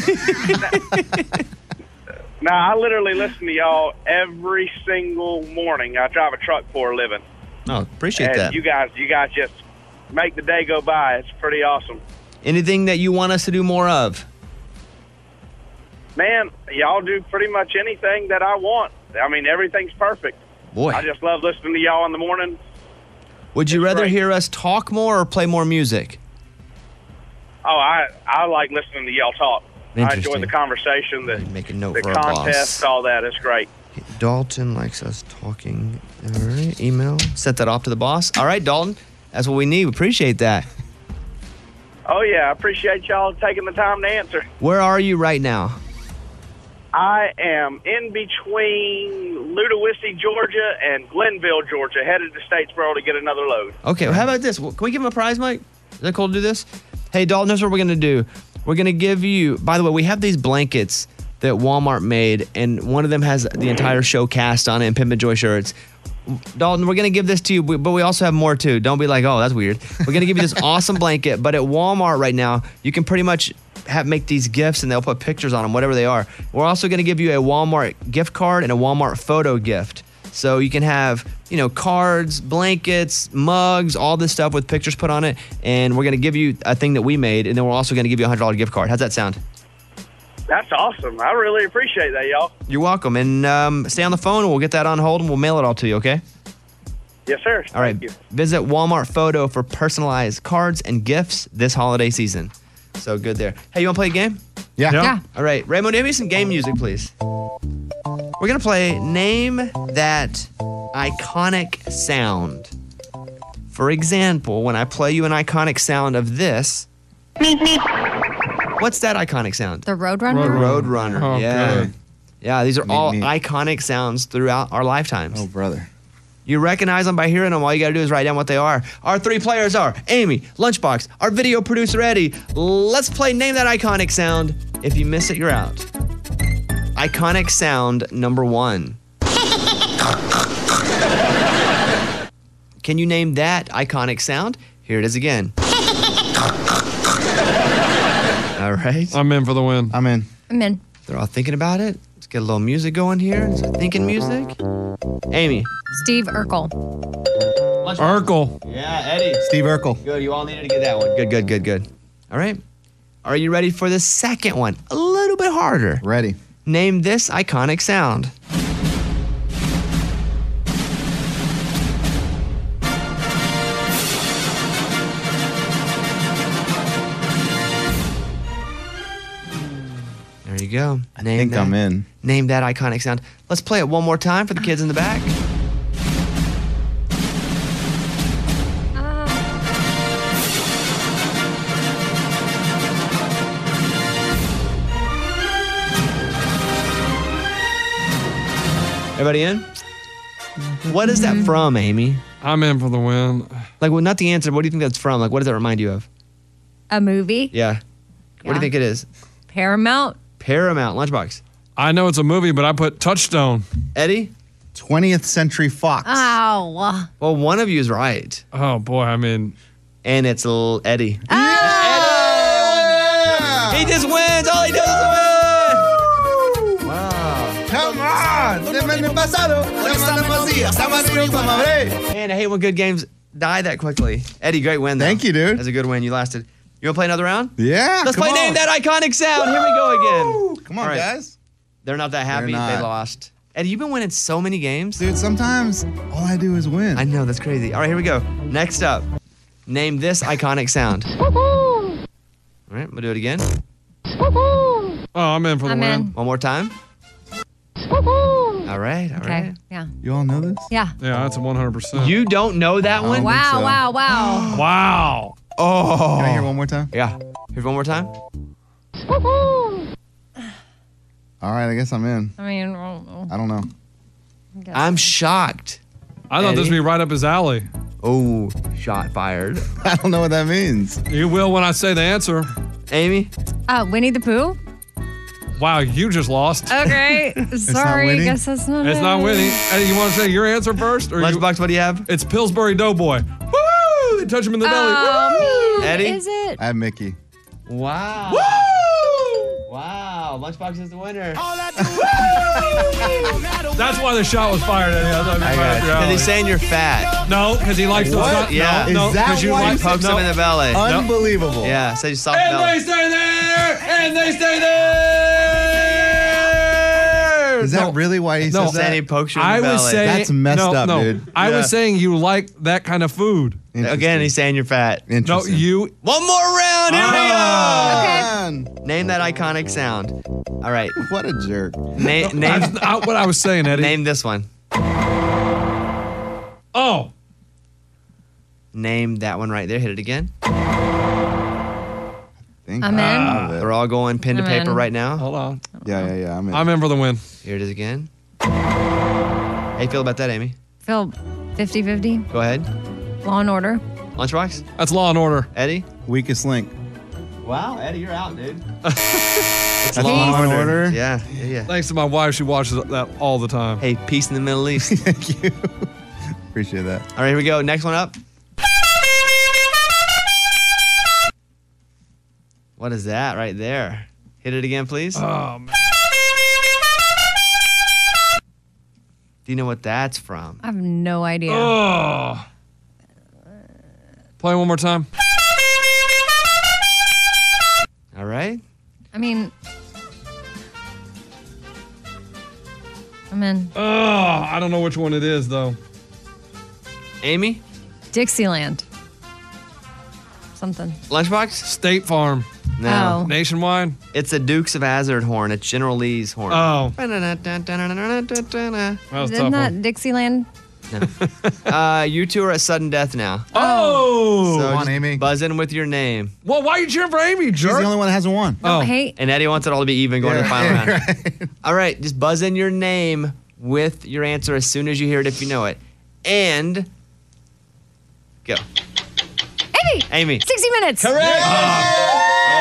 Now, I literally listen to y'all every single morning. I drive a truck for a living. Oh, appreciate and that. you guys, you guys just make the day go by. It's pretty awesome. Anything that you want us to do more of? Man, y'all do pretty much anything that I want. I mean, everything's perfect. Boy. I just love listening to y'all in the morning. Would you It's rather great. hear us talk more or play more music? Oh, I I like listening to y'all talk. I enjoy Interesting. the conversation, the, Make a note the for our contest, boss. all that. It's great. Dalton likes us talking. All right, email. Set that off to the boss. All right, Dalton. That's what we need. We appreciate that. Oh, yeah. I appreciate y'all taking the time to answer. Where are you right now? I am in between Ludowici, Georgia, and Glenville, Georgia, headed to Statesboro to get another load. Okay, well, how about this? Well, can we give him a prize, Mike? Is that cool to do this? Hey, Dalton, here's what we're going to do. We're going to give you, by the way, we have these blankets that Walmart made, and one of them has the entire show cast on it and Pimp and Joy shirts. Dalton, we're going to give this to you, but we also have more too. Don't be like, oh, that's weird. We're going to give you this awesome blanket, but at Walmart right now, you can pretty much have make these gifts and they'll put pictures on them, whatever they are. We're also going to give you a Walmart gift card and a Walmart photo gift. So you can have, you know, cards, blankets, mugs, all this stuff with pictures put on it. And we're going to give you a thing that we made, and then we're also going to give you a one hundred dollars gift card. How's that sound? That's awesome. I really appreciate that, y'all. You're welcome. And um, stay on the phone. We'll get that on hold, and we'll mail it all to you, okay? Yes, sir. All right. Thank you. Visit Walmart Photo for personalized cards and gifts this holiday season. So good there. Hey, you want to play a game? Yeah. Yeah. Yeah. All right. Raymond, give me some game music, please. We're going to play Name That Iconic Sound. For example, when I play you an iconic sound of this, what's that iconic sound? The Roadrunner? Roadrunner. Oh, yeah. good. Yeah, these are all neat. iconic sounds throughout our lifetimes. Oh, brother. You recognize them by hearing them. All you got to do is write down what they are. Our three players are Amy, Lunchbox, our video producer, Eddie. Let's play Name That Iconic Sound. If you miss it, you're out. Iconic sound number one. Can you name that iconic sound? Here it is again. All right. I'm in for the win. I'm in. I'm in. They're all thinking about it. Let's get a little music going here. Some thinking music. Amy. Steve Urkel. Urkel. Yeah, Eddie. Steve Urkel. Good. You all needed to get that one. Good, good, good, good. All right. Are you ready for the second one? A little bit harder. Ready. Name this iconic sound. There you go. I Name think that, I'm in. Name that iconic sound. Let's play it one more time for the kids in the back. Everybody in? What is that from, Amy? I'm in for the win. Like, well, not the answer. What do you think that's from? Like, what does that remind you of? A movie? Yeah. What do Yeah. you think it is? Paramount? Paramount. Lunchbox. I know it's a movie, but I put Touchstone. Eddie? twentieth Century Fox. Ow. Well, one of you is right. Oh, boy. I mean, And it's little Eddie. Yeah! He just wins. All he does is win. Wow. Come on! Semana pasado, semana pasada, estamos aquí para Madrid. Man, I hate when good games die that quickly. Eddie, great win, though. Thank you, dude. That's a good win. You lasted. You want to play another round? Yeah, Let's come play on. Name That Iconic Sound. Here we go again. Come on, All right. guys. They're not that happy. They're not. They lost. Eddie, you've been winning so many games. Dude, sometimes all I do is win. I know, that's crazy. All right, here we go. Next up, name this iconic sound. All right, we'll do it again. oh, I'm in for the I'm win. in. One more time. All right, all Okay. right. Yeah. You all know this? Yeah. Yeah, that's a one hundred percent. You don't know that one? Wow, so. wow, wow. Wow. Oh. Can I hear one more time? Yeah. Here's one more time. All right, I guess I'm in. I mean, I don't know. I'm shocked. I thought this would be right up his alley. Oh, shot fired. I don't know what that means. You will when I say the answer. Amy? uh, Winnie the Pooh? Wow, you just lost. Okay. Sorry. I Winnie? guess that's not It's it. not Winnie. Eddie, you want to say your answer first? Or you, Lunchbox, what do you have? it's Pillsbury Doughboy. Woo! They touch him in the belly. Oh, man. Eddie? Is it? I have Mickey. Wow. Woo! Wow. Lunchbox is the winner. That's why the shot was fired, Eddie. I thought I it was right got up you. your Because he's alley. saying you're fat. No, because he likes What? the Yeah. No, no, Is that 'cause you why like he Pokes no. him in the belly. Unbelievable. Yeah, says you soft And they belly. stay there! And they stay there! Is that No. really why he No. says Saying that? he pokes you in I the belly. was saying That's messed no, up, no. dude. I Yeah. was saying you like that kind of food. Again, he's saying you're fat. No, Interesting. you. One more round. Here Ah. we go. Name that iconic sound. All right. What a jerk. Na- That's name not what I was saying, Eddie. name this one. Oh, Name that one right there. Hit it again. Think I'm I in. have it. We're all going pen to I'm paper in. right now. hold on. Yeah, yeah, yeah. I'm in. I'm in for the win. Here it is again. How you feel about that, Amy? Phil, fifty-fifty. Go ahead. Law and Order. Lunchbox? That's Law and Order. Eddie? Weakest link. Wow, Eddie, you're out, dude. It's Law and Order. Yeah, yeah, yeah. Thanks to my wife, she watches that all the time. Hey, peace in the Middle East. Thank you. Appreciate that. All right, here we go. Next one up. What is that right there? Hit it again, please. Oh, man. Do you know what that's from? I have no idea. Oh. Play one more time. All right. I mean, I'm in. Oh, I don't know which one it is, though. Amy? Dixieland. Something. Lunchbox? State Farm. No. Oh. Nationwide? It's a Dukes of Hazzard horn. It's General Lee's horn. Oh. That was Isn't that Dixieland? uh, you two are at sudden death now. Oh. So Come on, just Amy. Buzz in with your name. Well, why are you cheering for Amy, jerk? She's the only one that hasn't won. Oh. Hey. And Eddie wants it all to be even going to the final Yeah, round. right. All right, just buzz in your name with your answer as soon as you hear it if you know it. And go. Amy! Amy. sixty minutes. Correct. Hit it!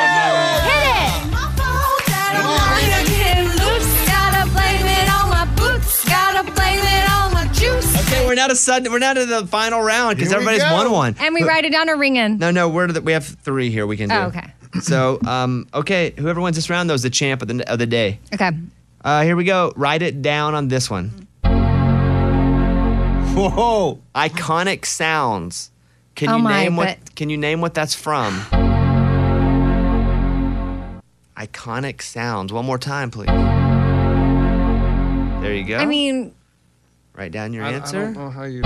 Gotta blame it on my boots. Gotta blame it on my juice. Okay, we're now to sudden. We're now to the final round because Here we everybody's go. won one. And we write it down or ring in. No, no, we're to the, we have three here. We can do. Oh, okay. So, um, okay, whoever wins this round though is the champ of the of the day. Okay. Uh, here we go. Write it down on this one. Whoa. Iconic sounds. Can Oh you my, name what? but- Can you name what that's from? Iconic sounds. One more time, please. There you go. I mean, write down your I, I answer. don't know how you.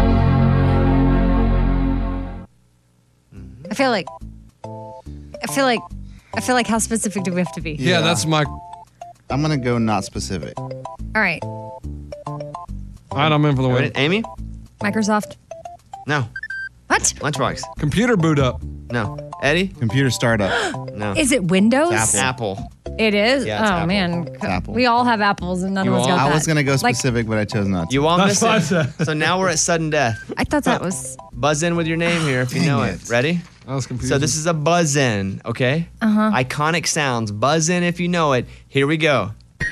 I feel like, I feel like, I feel like how specific do we have to be? Yeah, that's my. I'm going to go not specific. All right. All right, I'm in for the win. Ready? Amy? Microsoft. No. What? Lunchbox. Computer boot up. No. Eddie? Computer startup. No. Is it Windows? Apple. Apple. It is? Yeah, it's oh, Apple. man. Apple. We all have apples and none You of us all- got I that. was going to go Like, specific, but I chose not to. You all That's missed what I it. said. So now we're at sudden death. I thought that was. Buzz in with your name here if you Dang know it. it. Ready? That was confusing. So this is a buzz in, okay? Uh-huh. Iconic sounds. Buzz in if you know it. Here we go.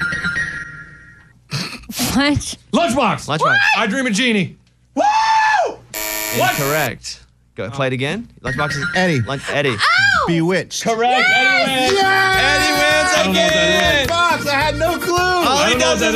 What? Lunchbox. Lunchbox. I Dream of Genie. Woo! What? Incorrect. Go play it again. Lunchbox is Eddie. Lunch, Eddie. Bewitched. Correct. Eddie wins. Eddie wins I don't know what that again. Fox, I had no clue. All I he don't know does what is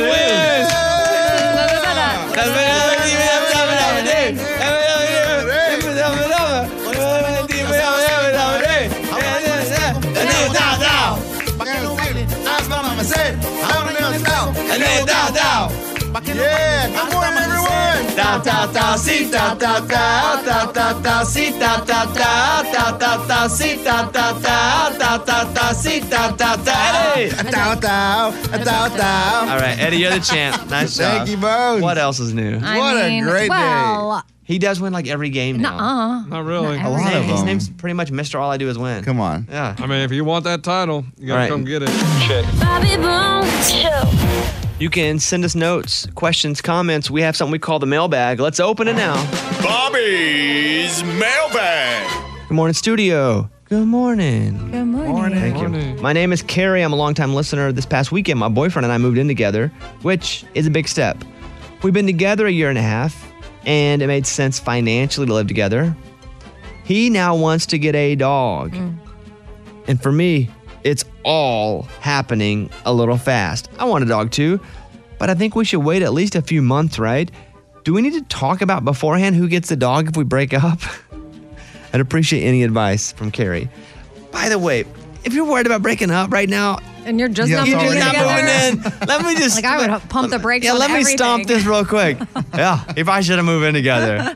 Yeah, good morning, everyone. Ta ta ta si ta ta ta ta ta ta si ta ta ta ta ta ta si ta ta ta ta ta ta si ta ta ta. Eddie. Dow, dow, dow, dow. All right, Eddie, you're the champ. Nice job. Thank you both. What else is new? I What a mean, great day. well, He does win like every game now. nuh-uh. Not really. Not A lot every of day. His them. name's pretty much Mister All I Do Is Win. Come on. Yeah. I mean, if you want that title, you gotta All right. come get it. Bobby Bones. You can send us notes, questions, comments. We have something we call the mailbag. Let's open it now. Bobby's mailbag. Good morning, studio. Good morning. Good morning. Thank you. Morning. My name is Carrie. I'm a longtime listener. This past weekend, my boyfriend and I moved in together, which is a big step. We've been together a year and a half, and it made sense financially to live together. He now wants to get a dog. And for me, it's all happening a little fast. I want a dog too, but I think we should wait at least a few months, right? Do we need to talk about beforehand who gets the dog if we break up? I'd appreciate any advice from Carrie. By the way, if you're worried about breaking up right now, And you're just Yeah, not it's you're moving just not together. moving in. Let me just Like, I would pump the brakes Yeah, on let me everything. stomp this real quick. Yeah, if I should have moved in together.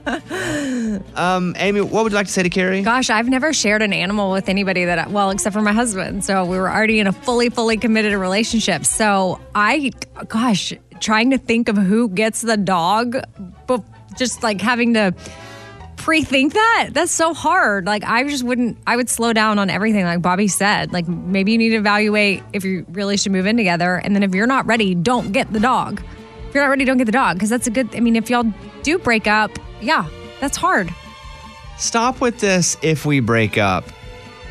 Um, Amy, what would you like to say to Carrie? Gosh, I've never shared an animal with anybody that, I, well, except for my husband. So we were already in a fully, fully committed relationship. So I, gosh, trying to think of who gets the dog, but just like having to pre-think that, that's so hard. Like, I just wouldn't, I would slow down on everything, like Bobby said. Like, maybe you need to evaluate if you really should move in together. And then if you're not ready, don't get the dog. If you're not ready, don't get the dog. Because that's a good, I mean, if y'all do break up, yeah, that's hard. Stop with this if we break up.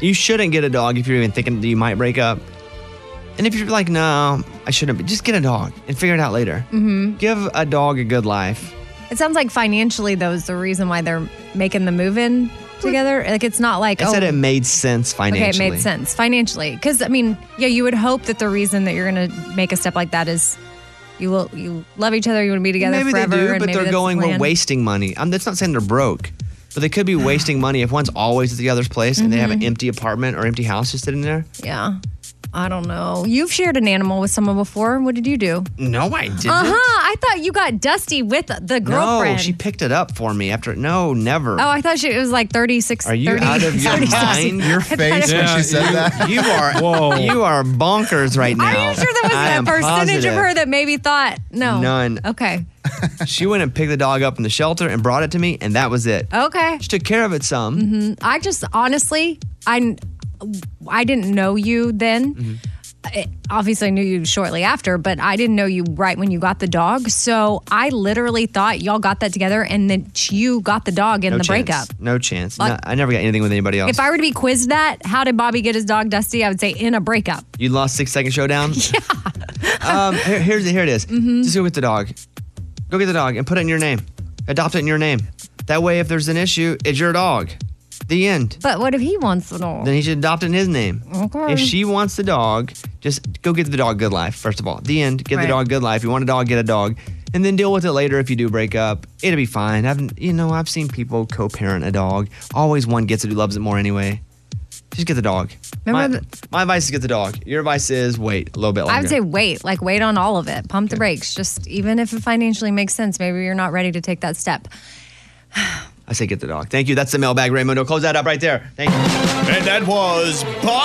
You shouldn't get a dog if you're even thinking that you might break up. And if you're like, no, I shouldn't be, just get a dog and figure it out later. Mm-hmm. Give a dog a good life. It sounds like financially, though, is the reason why they're making the move in together. Like, it's not like, I oh. said it made sense financially. Okay, it made sense financially. Because, I mean, yeah, you would hope that the reason that you're going to make a step like that is you will you love each other, you want to be together Maybe forever. they do, and but maybe they're that's going, the we're plan. wasting money. I'm, that's not saying they're broke, but they could be wasting money if one's always at the other's place and they have an Mhm. empty apartment or empty house just sitting there. Yeah. I don't know. You've shared an animal with someone before. What did you do? No, I didn't. Uh huh. I thought you got Dusty with the girlfriend. No, she picked it up for me after. No, never. Oh, I thought she, it was like thirty-six. Are you thirty, out of your thirty-six. mind? Your I thought face it when was- she said you, that. You are. Whoa. You are bonkers right now. Are you sure there was I a am percentage positive. of her that maybe thought no? None. Okay. She went and picked the dog up in the shelter and brought it to me, and that was it. Okay. She took care of it some. hmm I just honestly, I, I didn't know you then. Mm-hmm. I obviously, I knew you shortly after, but I didn't know you right when you got the dog. So I literally thought y'all got that together, and then you got the dog in No the chance. breakup. No chance. Like- No, I never got anything with anybody else. If I were to be quizzed that, how did Bobby get his dog Dusty? I would say in a breakup. You lost six second showdown. Yeah. um, here, here's here it is. Mm-hmm. Just go get the dog. Go get the dog and put it in your name. Adopt it in your name. That way, if there's an issue, it's your dog. The end. But what if he wants the dog? Then he should adopt it in his name. Okay. If she wants the dog, just go get the dog good life, first of all. The end. Get Right. the dog good life. You want a dog, get a dog. And then deal with it later if you do break up. It'll be fine. I've, you know, I've seen people co-parent a dog. Always one gets it who loves it more anyway. Just get the dog. My, Remember my advice is get the dog. Your advice is wait a little bit longer. I would say wait, like wait on all of it. Pump the brakes. Just even if it financially makes sense, maybe you're not ready to take that step. I say get the dog. Thank you. That's the mailbag, Raymundo. Close that up right there. Thank you. And that was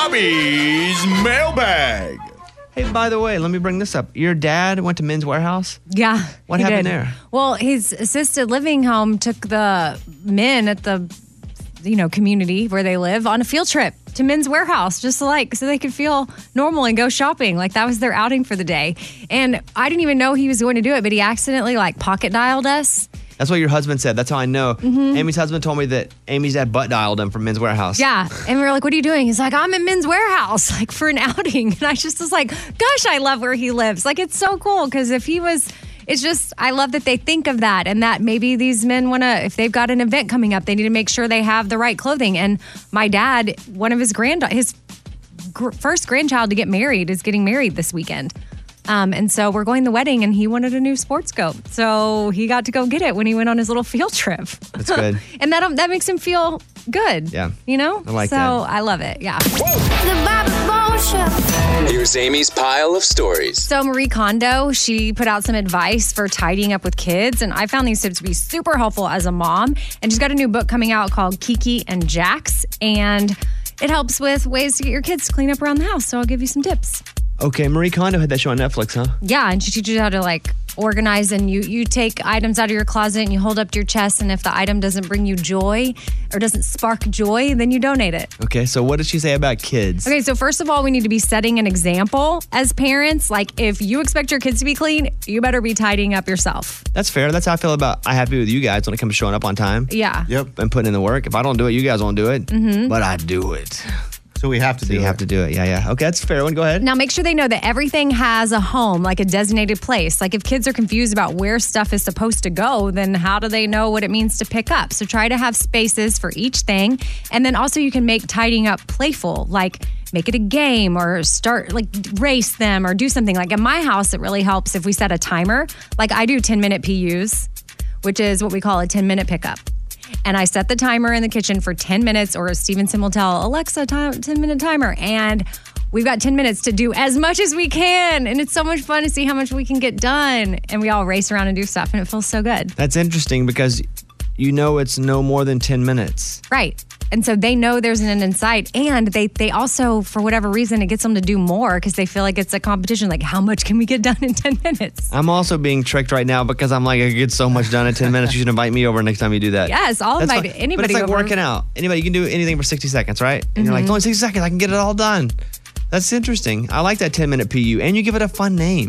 Bobby's mailbag. Hey, by the way, let me bring this up. Your dad went to Men's Warehouse? Yeah. What he happened did. there? Well, his assisted living home took the men at the you know community where they live on a field trip to Men's Warehouse, just like so they could feel normal and go shopping. Like that was their outing for the day. And I didn't even know he was going to do it, but he accidentally like pocket dialed us. That's what your husband said. That's how I know. Mhm. Amy's husband told me that Amy's dad butt dialed him from Men's Warehouse. Yeah. And we were like, what are you doing? He's like, I'm in Men's Warehouse, like for an outing. And I just was like, gosh, I love where he lives. Like, it's so cool because if he was, it's just, I love that they think of that and that maybe these men want to, if they've got an event coming up, they need to make sure they have the right clothing. And my dad, one of his grand, his gr- first grandchild to get married is getting married this weekend. Um, and so we're going to the wedding and he wanted a new sports coat. So he got to go get it when he went on his little field trip. That's good. And that that makes him feel good. Yeah. You know? I like so that. I love it. Yeah. The Bobby Bones Show. Here's Amy's pile of stories. So Marie Kondo, she put out some advice for tidying up with kids. And I found these tips to be super helpful as a mom. And she's got a new book coming out called Kiki and Jax. And it helps with ways to get your kids to clean up around the house. So I'll give you some tips. Okay, Marie Kondo had that show on Netflix, huh? Yeah, and she teaches you how to like organize and you you take items out of your closet and you hold up to your chest and if the item doesn't bring you joy or doesn't spark joy, then you donate it. Okay, so what did she say about kids? Okay, so first of all, we need to be setting an example as parents. Like if you expect your kids to be clean, you better be tidying up yourself. That's fair. That's how I feel about I have to be with you guys when it comes to showing up on time. Yeah. Yep. And putting in the work. If I don't do it, you guys won't do it. Mhm. But I do it. So we have to so do you it. have to do it. Yeah, yeah. Okay, that's a fair one. Go ahead. Now make sure they know that everything has a home, like a designated place. Like if kids are confused about where stuff is supposed to go, then how do they know what it means to pick up? So try to have spaces for each thing. And then also you can make tidying up playful, like make it a game or start like race them or do something. Like in my house, it really helps if we set a timer. Like I do ten minute P Us, which is what we call a ten minute pickup. And I set the timer in the kitchen for ten minutes, or as Stevenson will tell Alexa, time, ten minute timer. And we've got ten minutes to do as much as we can. And it's so much fun to see how much we can get done. And we all race around and do stuff, and it feels so good. That's interesting because you know it's no more than ten minutes. Right. And so they know there's an end in sight. And they, they also, for whatever reason, it gets them to do more because they feel like it's a competition. Like, how much can we get done in ten minutes? I'm also being tricked right now because I'm like, I get so much done in ten minutes. You should invite me over next time you do that. Yes, I'll That's invite fine. anybody But it's like over. working out. Anybody, you can do anything for sixty seconds, right? And you're like, Mhm. only sixty seconds, I can get it all done. That's interesting. I like that ten minute P U. And you give it a fun name.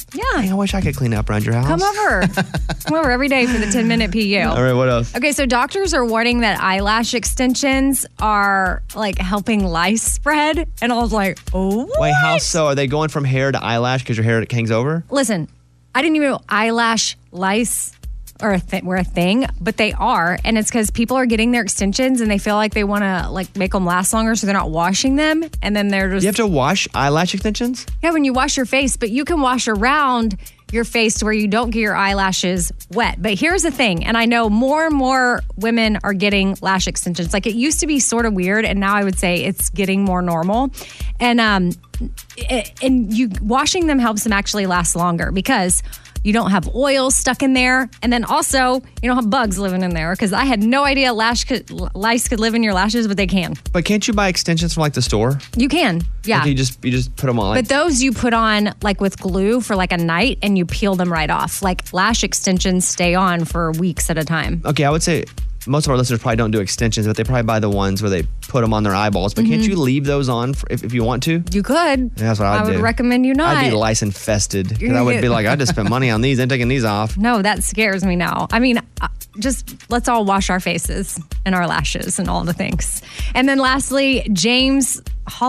Yeah. Dang, I wish I could clean up around your house. Come over. Come over every day for the ten minute P U. All right, what else? Okay, so doctors are warning that eyelash extensions are like helping lice spread. And I was like, oh, what? Wait, how so? Are they going from hair to eyelash because your hair hangs over? Listen, I didn't even know eyelash lice or a th- were a thing, but they are, and it's because people are getting their extensions and they feel like they want to like make them last longer, so they're not washing them, and then they're just. You have to wash eyelash extensions? Yeah, when you wash your face, but you can wash around your face to where you don't get your eyelashes wet. But here's the thing, and I know more and more women are getting lash extensions. Like it used to be sort of weird, and now I would say it's getting more normal. And um, it, and you washing them helps them actually last longer because you don't have oil stuck in there. And then also, you don't have bugs living in there because I had no idea lash could, lice could live in your lashes, but they can. But can't you buy extensions from like the store? You can, yeah. Like you just you just put them on. Like, but those you put on like with glue for like a night and you peel them right off. Like lash extensions stay on for weeks at a time. okay, I would say most of our listeners probably don't do extensions, but they probably buy the ones where they put them on their eyeballs. But can't Mhm. you leave those on for, if, if you want to? You could. Yeah, that's what I'd I would do. recommend you not. I'd be lice infested because I would be like, I just spent money on these. I'm taking these off. No, that scares me now. I mean, uh, just let's all wash our faces and our lashes and all the things. And then lastly, James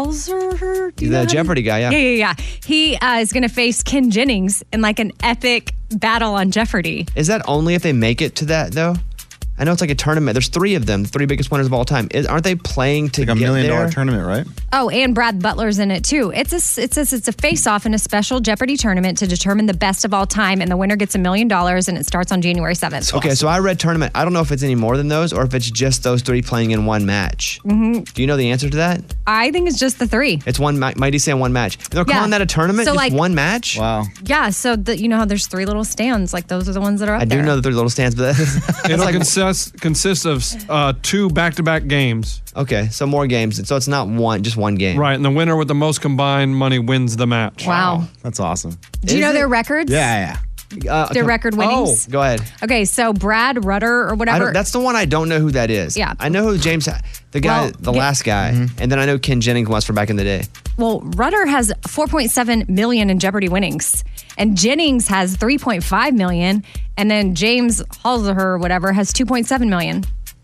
Halser. Do you know The how to- Jeopardy guy, yeah. Yeah, yeah, yeah. He uh, is going to face Ken Jennings in like an epic battle on Jeopardy. Is that only if they make it to that though? I know it's like a tournament. There's three of them, the three biggest winners of all time. Is, aren't they playing to Like a get million there? dollar tournament, right? Oh, and Brad Butler's in it too. It's a it's a, it's a face-off in a special Jeopardy tournament to determine the best of all time, and the winner gets a million dollars, and it starts on January seventh. Okay, so I read tournament. I don't know if it's any more than those or if it's just those three playing in one match. hmm Do you know the answer to that? I think it's just the three. It's one. ma- Mighty say one match. They're Yeah. calling that a tournament. So, Just like- one match. Wow. Yeah, so the, you know how there's three little stands, like those are the ones that are up I do there. know that there's little stands, but that's It'll like consist consist of uh, two back-to-back games. okay. So more games. So it's not one, just one game. Right, and the winner with the most combined money wins the match. Wow. That's awesome. Do you know their records? Yeah, yeah. Uh, Their come- record winnings? Oh, go ahead. Okay, so Brad Rudder or I whatever. don't, that's the one I don't know who that is. Yeah. I know who James, the guy, Well, the yeah. last guy, and then I know Ken Jennings was for back in the day. Well, Rudder has four point seven million in Jeopardy winnings, and Jennings has three point five million, and then James Halser or whatever has two point seven million.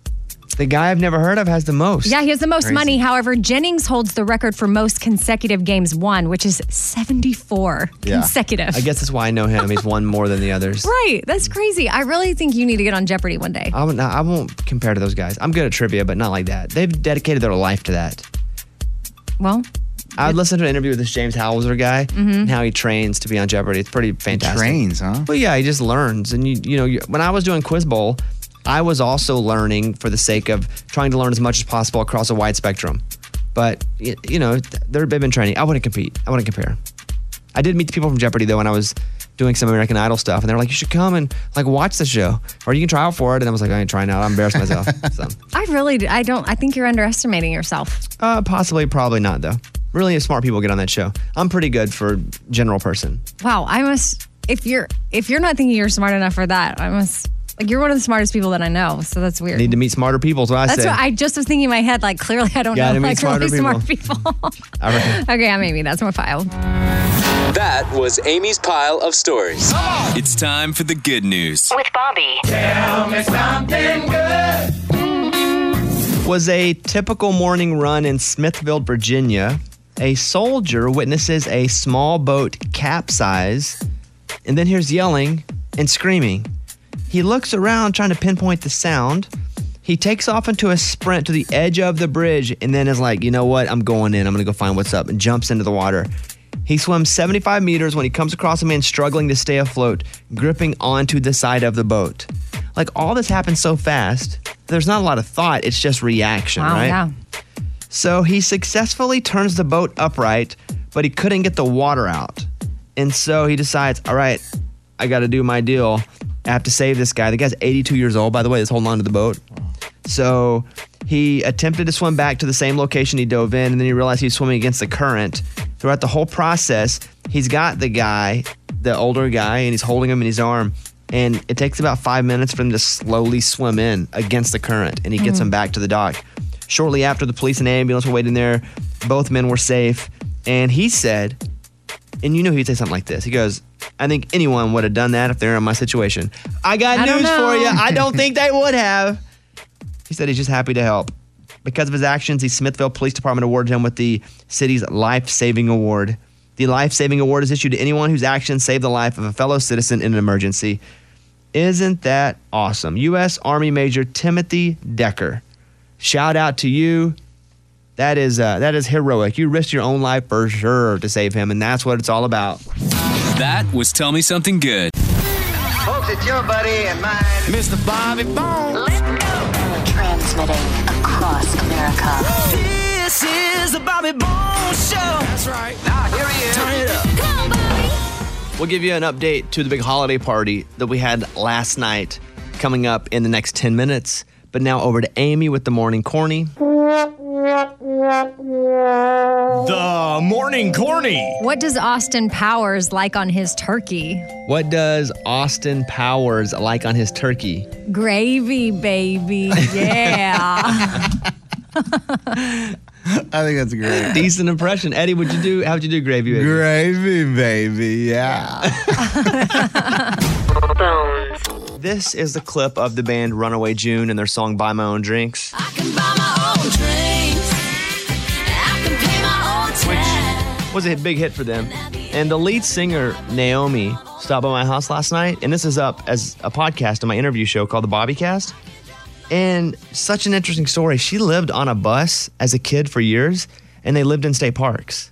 The guy I've never heard of has the most. Yeah, he has the most Crazy. money. However, Jennings holds the record for most consecutive games won, which is seventy-four Yeah. consecutive. I guess that's why I know him. He's won more than the others. Right, that's crazy. I really think you need to get on Jeopardy one day. I won't, I won't compare to those guys. I'm good at trivia, but not like that. They've dedicated their life to that. Well, I would listen to an interview with this James Hauser guy Mhm. and how he trains to be on Jeopardy. It's pretty fantastic. trains, huh? Well, yeah, he just learns. And you, you know, you, when I was doing Quiz Bowl, I was also learning for the sake of trying to learn as much as possible across a wide spectrum. But y- you know, they're, they've been training. I wouldn't compete. I wouldn't compare. I did meet the people from Jeopardy though when I was doing some American Idol stuff, and they were like, "You should come and like watch the show, or you can try out for it." And I was like, "I ain't trying out. I'm embarrassed myself." So, I really, I don't. I think you're underestimating yourself. uh, possibly, probably not though. Really smart people get on that show. I'm pretty good for general person. Wow, I must. If you're, if you're not thinking you're smart enough for that, I must. Like you're one of the smartest people that I know, so that's weird. Need to meet smarter people. Is what I That's said. what I just was thinking in my head. Like clearly, I don't Gotta know meet like smarter really smart people. I reckon. Okay, yeah, maybe that's my file. That was Amy's pile of stories. It's time for the good news. With Bobby. Tell me something good. Was a typical morning run in Smithville, Virginia. A soldier witnesses a small boat capsize and then hears yelling and screaming. He looks around trying to pinpoint the sound. He takes off into a sprint to the edge of the bridge and then is like, you know what? I'm going in. I'm going to go find what's up, and jumps into the water. He swims seventy-five meters when he comes across a man struggling to stay afloat, gripping onto the side of the boat. Like all this happens so fast, there's not a lot of thought. It's just reaction, Wow, right? yeah. So he successfully turns the boat upright, but he couldn't get the water out. And so he decides, all right, I got to do my deal. I have to save this guy. The guy's eighty-two years old, by the way, that's holding on to the boat. So he attempted to swim back to the same location he dove in, and then he realized he was swimming against the current. Throughout the whole process, he's got the guy, the older guy, and he's holding him in his arm. And it takes about five minutes for him to slowly swim in against the current, and he gets Mhm. him back to the dock. Shortly after, the police and ambulance were waiting there. Both men were safe. And he said, and you know he'd say something like this. He goes, I think anyone would have done that if they're in my situation. I got I don't news for know. you. I don't think they would have. He said he's just happy to help. Because of his actions, the Smithville Police Department awarded him with the city's Life Saving Award. The Life Saving Award is issued to anyone whose actions saved the life of a fellow citizen in an emergency. Isn't that awesome? U S Army Major Timothy Decker. Shout out to you. That is uh, that is heroic. You risked your own life for sure to save him, and that's what it's all about. That was Tell Me Something Good. Folks, it's your buddy and mine, Mister Bobby Bones. Transmitting across America. This is the Bobby Bones Show. That's right. Now, here he is. Turn it up. Come on, Bobby. We'll give you an update to the big holiday party that we had last night coming up in the next ten minutes. But now over to Amy with the Morning Corny. The Morning Corny. What does Austin Powers like on his turkey? What does Austin Powers like on his turkey? Gravy, baby. Yeah. I think that's great. Decent impression. Eddie, would you do, how'd you do gravy, baby? Gravy, baby, yeah. This is the clip of the band Runaway June and their song Buy My Own Drinks. I can buy my own drinks. I can pay my own tax. Was a big hit for them. And the lead singer, Naomi, stopped by my house last night. And this is up as a podcast on my interview show called The Bobbycast. And such an interesting story. She lived on a bus as a kid for years, and they lived in state parks.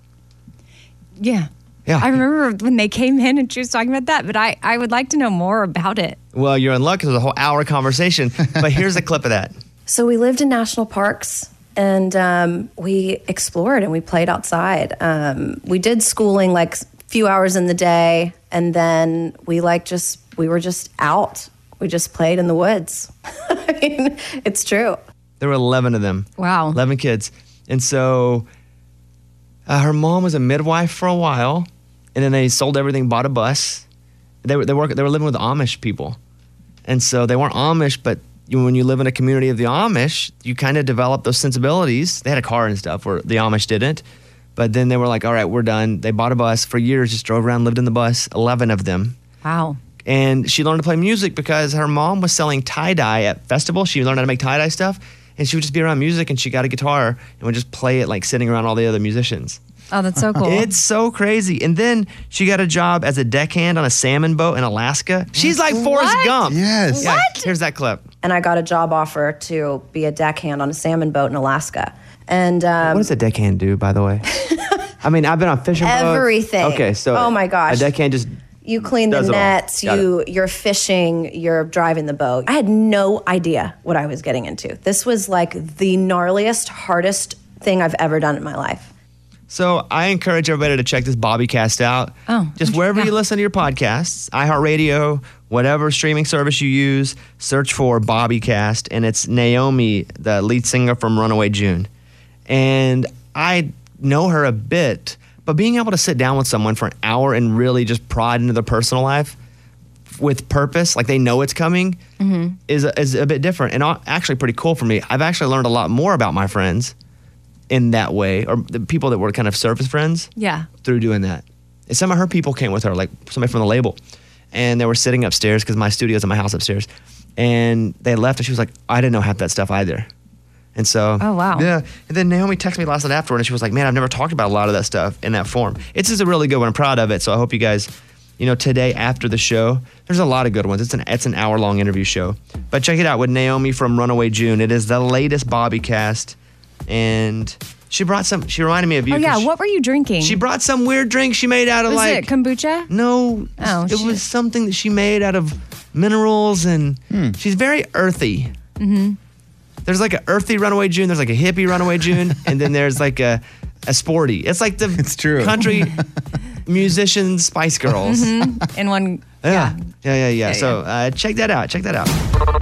Yeah. Yeah. I remember when they came in and she was talking about that, but I, I would like to know more about it. Well, you're in luck because it was a whole hour conversation. But here's a clip of that. So we lived in national parks, and um, we explored and we played outside. Um, we did schooling like a few hours in the day, and then we like just we were just out. We just played in the woods. I mean, it's true. There were eleven of them. Wow. eleven kids. And so uh, her mom was a midwife for a while, and then they sold everything, bought a bus. They were, they, were, they were living with Amish people. And so they weren't Amish, but you, when you live in a community of the Amish, you kind of develop those sensibilities. They had a car and stuff where the Amish didn't. But then they were like, all right, we're done. They bought a bus for years, just drove around, lived in the bus, eleven of them. Wow. And she learned to play music because her mom was selling tie-dye at festivals. She learned how to make tie-dye stuff. And she would just be around music, and she got a guitar and would just play it like sitting around all the other musicians. Oh, that's so cool. It's so crazy. And then she got a job as a deckhand on a salmon boat in Alaska. She's like Forrest What? Gump. Yes. Yeah, here's that clip. And I got a job offer to be a deckhand on a salmon boat in Alaska. And um, What does a deckhand do, by the way? I mean, I've been on fishing boats. Everything. Okay, so Oh my gosh. a deckhand just you clean the does it all. nets, Got you you're fishing, you're driving the boat. I had no idea what I was getting into. This was like the gnarliest, hardest thing I've ever done in my life. So I encourage everybody to check this Bobbycast out. Oh, Just wherever you listen to your podcasts, iHeartRadio, whatever streaming service you use, search for Bobbycast, and it's Naomi, the lead singer from Runaway June. And I know her a bit, but being able to sit down with someone for an hour and really just prod into their personal life with purpose, like they know it's coming, Mm-hmm. is, a, is a bit different and actually pretty cool for me. I've actually learned a lot more about my friends in that way, or the people that were kind of surface friends Yeah. through doing that. And some of her people came with her, like somebody from the label, and they were sitting upstairs because my studio's in my house upstairs, and they left, and she was like, I didn't know half that stuff either. And so, Oh, wow. yeah. And then Naomi texted me last night afterward, and she was like, man, I've never talked about a lot of that stuff in that form. It's just a really good one. I'm proud of it. So I hope you guys, you know, today after the show, there's a lot of good ones. It's an it's an hour long interview show, but check it out with Naomi from Runaway June. It is the latest Bobbycast, and she brought some. She reminded me of you. Oh, yeah. 'cause What were you drinking? She brought some weird drink she made out of Was like it kombucha? no. Oh, it shit. was something that she made out of minerals, and she's very earthy. Mm-hmm. There's like an earthy Runaway June. There's like a hippie Runaway June, and then there's like a a sporty. It's like the it's true. country musician Spice Girls. Mm-hmm. In one. Yeah, yeah, yeah, yeah. Yeah, so Uh, check that out. Check that out.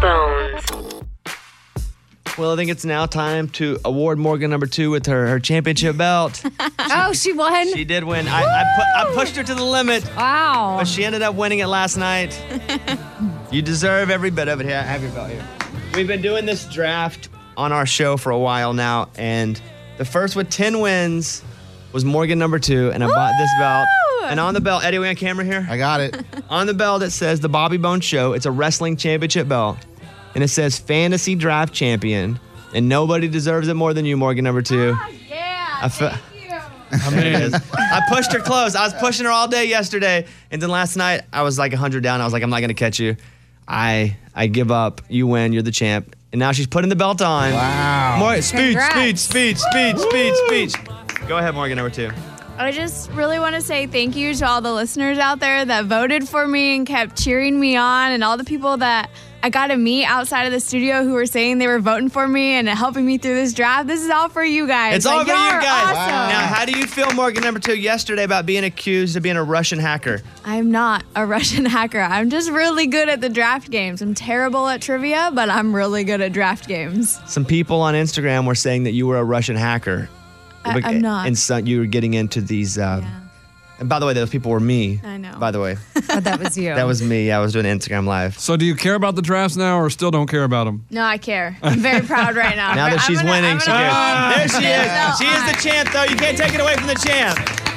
Well, I think it's now time to award Morgan number two with her, her championship belt. Oh, she won? She did win. I, I, pu- I pushed her to the limit. Wow. But she ended up winning it last night. You deserve every bit of it. Here, have your belt here. We've been doing this draft on our show for a while now, and the first with ten wins was Morgan number two, and I bought this belt. And on the belt, Eddie, we on camera here? I got it. On the belt, it says the Bobby Bones Show. It's a wrestling championship belt. And it says Fantasy Draft Champion. And nobody deserves it more than you, Morgan number two. Oh, yeah. I fe- I mean, I pushed her close. I was pushing her all day yesterday. And then last night, I was like one hundred down. I was like, I'm not going to catch you. I I give up. You win. You're the champ. And now she's putting the belt on. Wow. More, speech, Congrats. speech, speech, speech, speech, speech. Go ahead, Morgan number two. I just really want to say thank you to all the listeners out there that voted for me and kept cheering me on, and all the people that I got to meet outside of the studio who were saying they were voting for me and helping me through this draft. This is all for you guys. It's all Like, for you y'all are guys. awesome. Now, how do you feel, Morgan number two, yesterday about being accused of being a Russian hacker? I'm not a Russian hacker. I'm just really good at the draft games. I'm terrible at trivia, but I'm really good at draft games. Some people on Instagram were saying that you were a Russian hacker. I- I'm not. And so you were getting into these. Uh, And by the way, those people were me. I know. By the way, But that was you. that was me. I was doing Instagram Live. So do you care about the drafts now or still don't care about them? No, I care. I'm very proud right now. Now that I'm she's gonna- winning, I'm she gonna- cares. There she is. No, She is the champ, though. You can't take it away from the champ.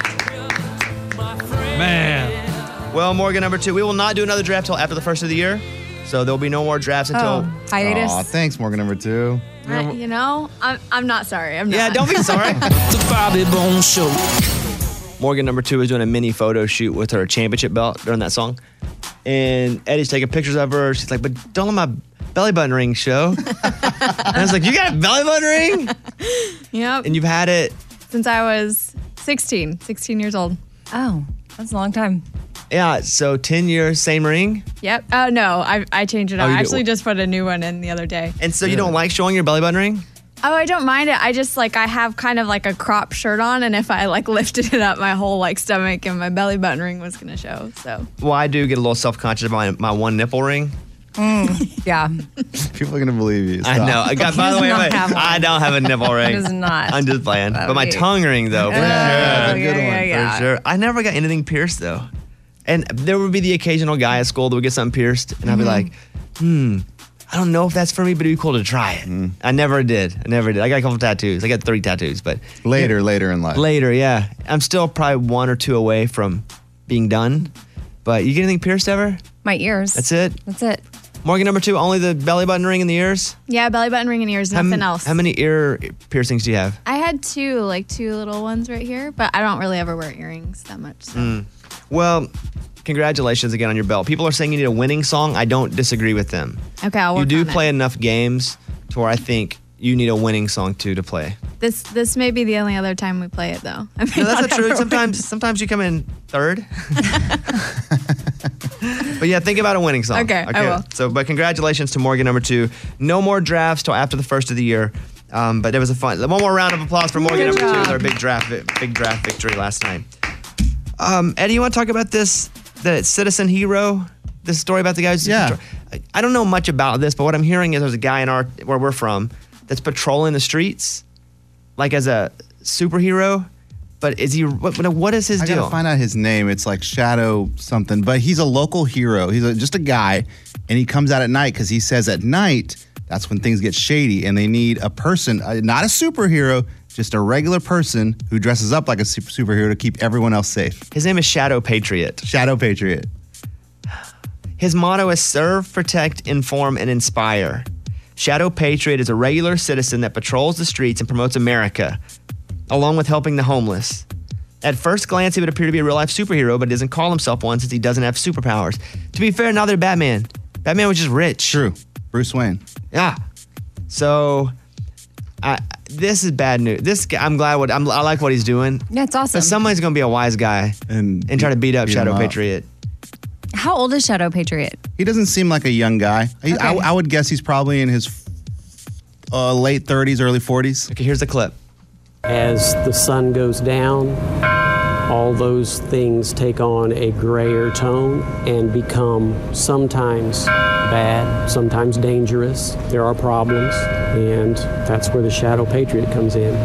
Man. Well, Morgan number two, we will not do another draft till after the first of the year. So there will be no more drafts until. Oh, hiatus. Aw, thanks, Morgan number two. I- you know, I'm, I'm not sorry. I'm not. Yeah, don't be sorry. The Bobby Bones Show. Morgan number two is doing a mini photo shoot with her championship belt during that song. And Eddie's taking pictures of her. She's like, but don't let my belly button ring show. And I was like, you got a belly button ring? Yep. And you've had it. Since I was sixteen, sixteen years old. Oh, that's a long time. Yeah, so ten years, same ring. Yep. Oh, no, I, I changed it Oh, out. you I did- actually just put a new one in the other day. And so you don't like showing your belly button ring? Oh, I don't mind it. I just like I have kind of like a crop shirt on, and if I like lifted it up, my whole like stomach and my belly button ring was gonna show. So Well, I do get a little self-conscious about my, my one nipple ring. Mm, yeah. People are going to believe you. I Stop. know. I got, by the does way, not wait, have one. I don't have a nipple ring. does not. I'm just playing. But my Okay. tongue ring, though, for Yeah, sure. that's a good yeah, one. yeah, yeah. For sure. I never got anything pierced, though. And there would be the occasional guy at school that would get something pierced, and I'd be like, hmm, I don't know if that's for me, but it'd be cool to try it. I never did. I never did. I got a couple tattoos. I got three tattoos, but Later, later in life. later, yeah. I'm still probably one or two away from being done. But you get anything pierced ever? My ears. That's it? That's it. Morgan number two, only the belly button ring in the ears? yeah, belly button ring and ears, How nothing m- else. How many ear piercings do you have? I had two, like two little ones right here, but I don't really ever wear earrings that much. So. Mm. Well, congratulations again on your belt. People are saying you need a winning song. I don't disagree with them. Okay, I'll work You do on play it. enough games to where I think you need a winning song too to play. This this may be the only other time we play it though. I may No, that's not not true. ever Sometimes, win. sometimes you come in third. But yeah, think about a winning song. Okay, I will. So, but congratulations to Morgan number two. No more drafts till after the first of the year. Um, but it was a fun. One more round of applause for Morgan Good number two job. with our big draft, big draft victory last night. Um, Eddie, you want to talk about this? The citizen hero. This story about the guy who's Yeah. I- I don't know much about this, but what I'm hearing is there's a guy in our where we're from that's patrolling the streets, like as a superhero. But is he? What, what is his I deal? gotta find out his name. It's like Shadow something, but he's a local hero. He's a, just a guy, and he comes out at night because he says at night that's when things get shady, and they need a person, uh, not a superhero, just a regular person who dresses up like a super- superhero to keep everyone else safe. His name is Shadow Patriot. Shadow Patriot. His motto is serve, protect, inform, and inspire. Shadow Patriot is a regular citizen that patrols the streets and promotes America, along with helping the homeless. At first glance, he would appear to be a real-life superhero, but he doesn't call himself one since he doesn't have superpowers. To be fair, neither did Batman. Batman was just rich. True. Bruce Wayne. Yeah. So, I, this is bad news. This guy, I'm glad what I'm, I like what he's doing. Yeah, it's awesome. But somebody's gonna be a wise guy and and try to beat up beat Shadow him up. Patriot. How old is Shadow Patriot? He doesn't seem like a young guy. He- I, Okay. I would guess he's probably in his uh, late thirties, early forties. Okay, here's the clip. As the sun goes down, all those things take on a grayer tone and become sometimes bad, sometimes dangerous. There are problems, and that's where the Shadow Patriot comes in.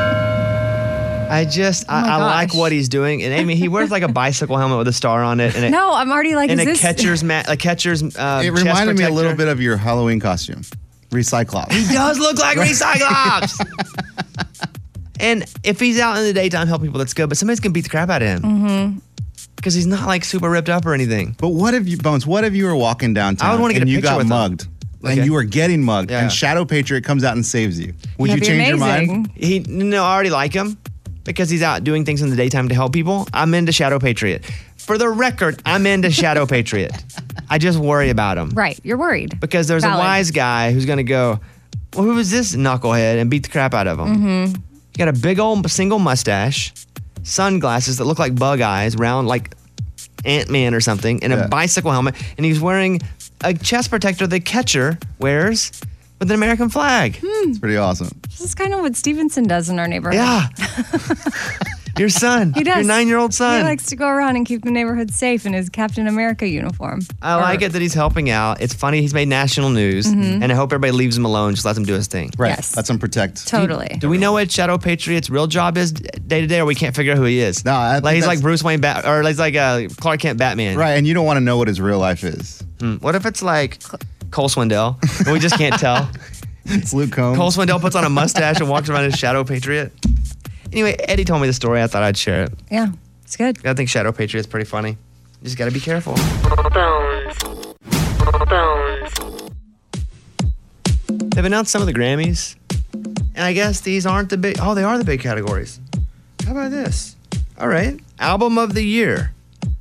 I just, Oh my I, I like gosh. what he's doing. And Amy, he wears like a bicycle helmet with a star on it. And a, No, I'm already like, and is a this catcher's mat, a catcher's uh, It chest reminded me a little protector. bit of your Halloween costume, Recyclops. He does look like Recyclops. And if he's out in the daytime helping people, that's good. But somebody's gonna beat the crap out of him Mm-hmm. because he's not like super ripped up or anything. But what if you, Bones? What if you were walking downtown I would wanna get and a you picture got with him. mugged, Okay. and you were getting mugged, Yeah. and Shadow Patriot comes out and saves you? Would That'd you be change your mind? amazing. He no, I already like him because he's out doing things in the daytime to help people. I'm into Shadow Patriot. For the record, I'm into Shadow Patriot. I just worry about him Right. You're worried. because there's Valid. a wise guy who's gonna go, well, who is this knucklehead, and beat the crap out of him. Mm-hmm. He got a big old single mustache, sunglasses that look like bug eyes, round like Ant-Man or something, and a Yeah. bicycle helmet, and he's wearing a chest protector the catcher wears with an American flag. It's pretty awesome. This is kind of what Stevenson does in our neighborhood. Yeah. Your son. He does. Your nine-year-old son. He likes to go around and keep the neighborhood safe in his Captain America uniform. I like it that he's helping out. It's funny he's made national news, Mhm. and I hope everybody leaves him alone, just lets him do his thing. Right. Yes. Let's him protect. Totally. Do we know what Shadow Patriot's real job is day to day, or we can't figure out who he is? No, I think like he's like that's- Bruce Wayne, Bat- or he's like uh, Clark Kent Batman. Right, and you don't want to know what his real life is. Hmm. What if it's like Cole Swindell, and we just can't tell? It's Luke Combs. Cole Swindell puts on a mustache and walks around as Shadow Patriot. Anyway, Eddie told me the story. I thought I'd share it. Yeah, it's good. I think Shadow Patriot's pretty funny. You just got to be careful. Bones. Bones. They've announced some of the Grammys, and I guess these aren't the big. Oh, they are the big categories. How about this? All right, Album of the Year.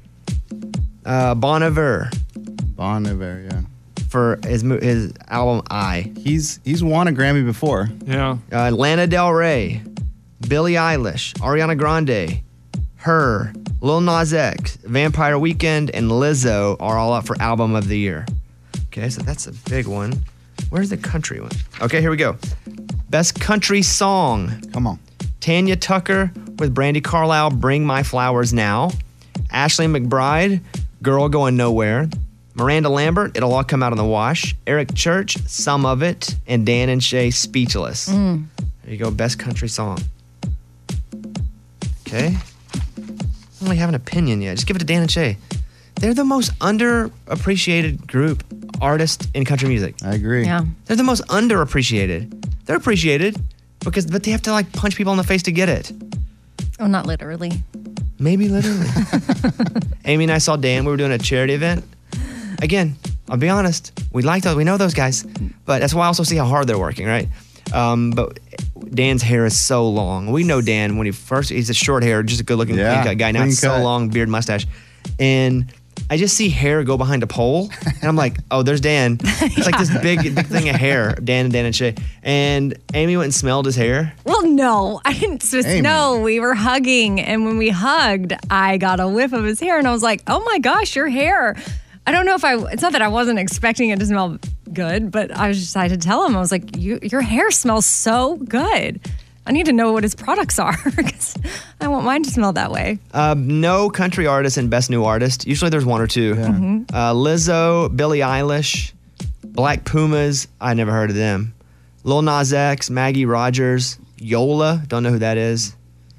Uh, Bon Iver Bon Iver, yeah. for his mo- his album I. He's he's won a Grammy before. Yeah. Uh, Lana Del Rey, Billie Eilish, Ariana Grande, Her, Lil Nas X, Vampire Weekend, and Lizzo are all up for Album of the Year. Okay, so that's a big one. Where's the country one? Okay, here we go. Best Country Song. Come on. Tanya Tucker with Brandy Carlisle, Bring My Flowers Now. Ashley McBride, Girl Going Nowhere. Miranda Lambert, It'll All Come Out in the Wash. Eric Church, Some of It. And Dan and Shay, Speechless. Mm. There you go, best country song. Okay. I don't really have an opinion yet. Just give it to Dan and Shay. They're the most underappreciated group, artist in country music. I agree. Yeah. They're the most underappreciated. They're appreciated because, but they have to like punch people in the face to get it. Oh, not literally. Maybe literally. Amy and I saw Dan. We were doing a charity event. Again, I'll be honest. We like those. We know those guys, but that's why I also see how hard they're working, right? Um, but Dan's hair is so long. We know Dan when he first. He's a short hair, just a good-looking Yeah, clean cut guy. Now clean it's so cut. long, beard, mustache, and I just see hair go behind a pole, and I'm like, oh, there's Dan. It's like this big, big thing of hair. Dan and Dan and Shay. And Amy went and smelled his hair. Well, no, I didn't. Just, Amy. no, we were hugging, and when we hugged, I got a whiff of his hair, and I was like, "Oh my gosh, your hair!" I don't know if I. It's not that I wasn't expecting it to smell good, but I was just I had to tell him. I was like, "You, your hair smells so good. I need to know what his products are because I want mine to smell that way." Um, no country artist and best new artist. Usually there's one or two. Mhm. Uh, Lizzo, Billie Eilish, Black Pumas. I never heard of them. Lil Nas X, Maggie Rogers, Yola. Don't know who that is.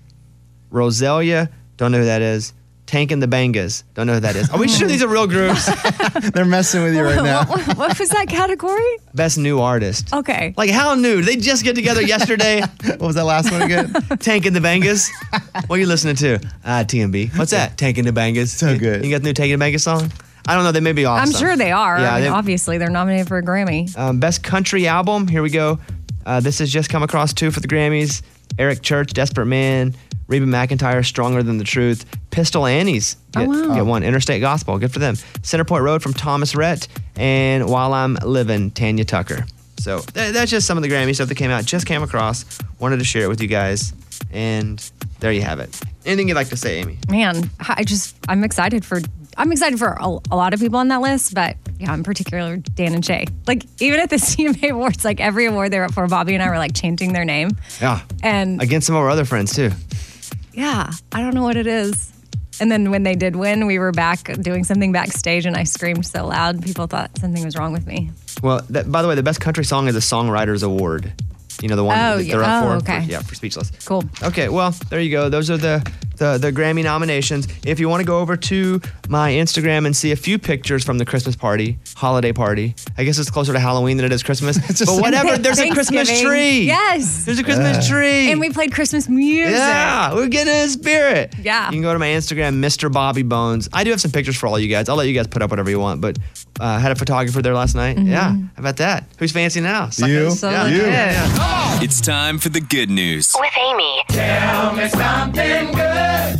Roselia. Don't know who that is. Tank and the Bangas. Don't know who that is. Are we sure these are real groups? They're messing with you right now. what, what, what was that category? Best new artist. Okay. Like how new? Did they just get together yesterday? What was that last one again? Tank and the Bangas. What are you listening to? Ah, T M B. What's that? Tank and the Bangas. So good. You got the new Tank and the Bangas song? I don't know. They may be awesome. I'm sure they are. Yeah, I mean, they- obviously, they're nominated for a Grammy. Um, best country album. Here we go. Uh, this has just come across two for the Grammys. Eric Church, Desperate Man. Reba McEntire, Stronger Than the Truth. Pistol Annie's get, Oh, wow. get one. Interstate Gospel. Good for them. Center Point Road from Thomas Rhett. And While I'm Living, Tanya Tucker. So th- that's just some of the Grammy stuff that came out. Just came across. Wanted to share it with you guys. And there you have it. Anything you'd like to say, Amy? Man, I just I'm excited for I'm excited for a, a lot of people on that list, but yeah, in particular Dan and Shay. Like even at the C M A Awards, like every award they were up for, Bobby and I were like chanting their name, Yeah. and Against some of our other friends, too. yeah, I don't know what it is. And then when they did win, we were back doing something backstage, and I screamed so loud, people thought something was wrong with me. Well, that, by the way, the best country song is a Songwriters Award. You know, the one Oh, that yeah. they're up Oh, for? okay. For- Yeah, for Speechless. Cool. Okay, well, there you go. Those are the the, the Grammy nominations. If you want to go over to my Instagram and see a few pictures from the Christmas party, holiday party. I guess it's closer to Halloween than it is Christmas. But whatever, there's a Christmas tree. Yes. There's a Christmas tree. And we played Christmas music. Yeah, we're getting in the spirit. Yeah. You can go to my Instagram, Mister Bobby Bones. I do have some pictures for all you guys. I'll let you guys put up whatever you want, but uh, had a photographer there last night. Mhm. Yeah. How about that? Who's fancy now? You. Suckers? So yeah. legit. Yeah, yeah. It's time for the good news. With Amy. Tell me something good.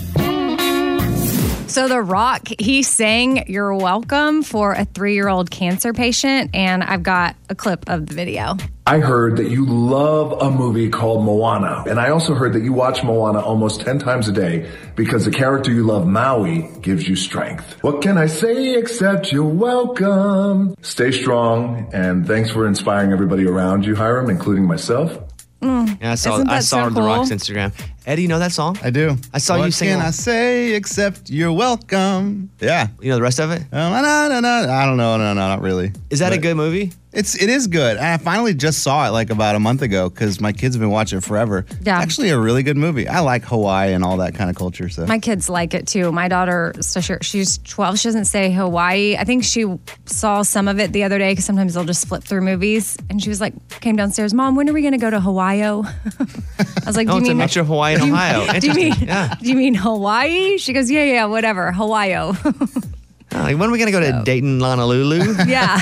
So The Rock, he sang You're Welcome for a three-year-old cancer patient, and I've got a clip of the video. I heard that you love a movie called Moana. And I also heard that you watch Moana almost ten times a day because the character you love, Maui, gives you strength. What can I say except you're welcome? Stay strong, and thanks for inspiring everybody around you, Hiram, including myself. Mm. Yeah, I saw, Isn't I that saw so The Rock's cool? Instagram. Eddie, you know that song? I do. I saw what you sing. What can along. I say except you're welcome? Yeah. You know the rest of it? Um, no, no, no. I don't know. No, no, not really. Is that a But good movie? It's it is good. And I finally just saw it like about a month ago because my kids have been watching it forever. Yeah. It's actually a really good movie. I like Hawaii and all that kind of culture. So My kids like it too. My daughter, so she- she's twelve. She doesn't say Hawaii. I think she saw some of it the other day because sometimes they'll just flip through movies. And she was like, came downstairs, Mom, when are we going to go to Hawaii? I was like, do Oh, you it's a mean Metro Hawaii in do you- Ohio. Do you mean Interesting. Yeah. do you mean Hawaii? She goes, yeah, yeah, whatever, Hawaii. Oh, like, when are we going to go to Dayton, Honolulu? Yeah.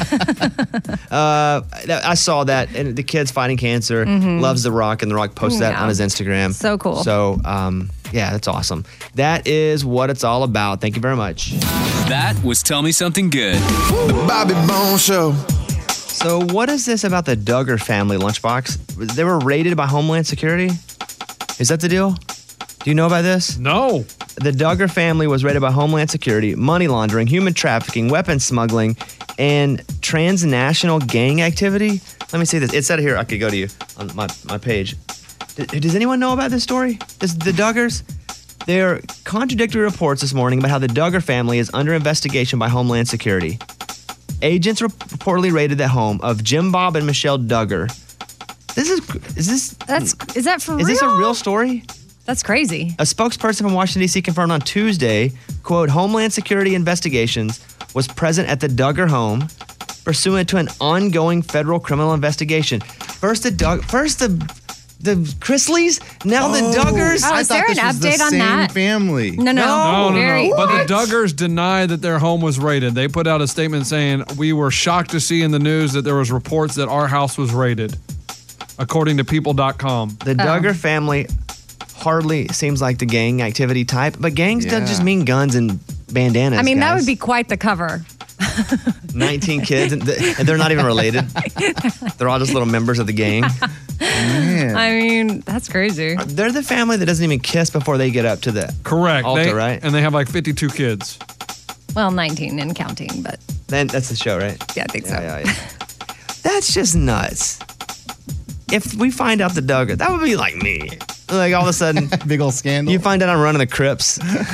uh, I saw that, and the kid's fighting cancer, Mhm. loves The Rock, and The Rock posts that Yeah. on his Instagram. So cool. So, um, yeah, that's awesome. That is what it's all about. Thank you very much. That was Tell Me Something Good. The Bobby Bones Show. So, what is this about the Duggar family lunchbox? They were raided by Homeland Security? Is that the deal? Do you know about this? No. The Duggar family was raided by Homeland Security, money laundering, human trafficking, weapons smuggling, and transnational gang activity. Let me see this. It said here, I could go to you on my, my page. D- does anyone know about this story? This, the Duggars? There are contradictory reports this morning about how the Duggar family is under investigation by Homeland Security. Agents rep- reportedly raided the home of Jim Bob and Michelle Duggar. This is, is this, That's is that for is real? this a real story? That's crazy. A spokesperson from Washington, D C confirmed on Tuesday, quote, Homeland Security Investigations was present at the Duggar home pursuant to an ongoing federal criminal investigation. First the Dug, first the the Chrisleys, now the Duggars. Oh, is there an update on that? family. No, no, No, no, Very- no. But What? the Duggars deny that their home was raided. They put out a statement saying, we were shocked to see in the news that there was reports that our house was raided, according to people dot com. The Duggar family hardly seems like the gang activity type, but gangs Yeah. doesn't just mean guns and bandanas. I mean, that guys. would be quite the cover. nineteen kids, and, th- and they're not even related. They're all just little members of the gang. Man. I mean, that's crazy. They're the family that doesn't even kiss before they get up to the Correct. altar, They- right? And they have like fifty-two kids. Well, nineteen and counting, but Then that's the show, right? yeah, I think so. Yeah, yeah, yeah. That's just nuts. If we find out the Duggar, that would be like me. Like all of a sudden, big old scandal. You find out I'm running the Crips.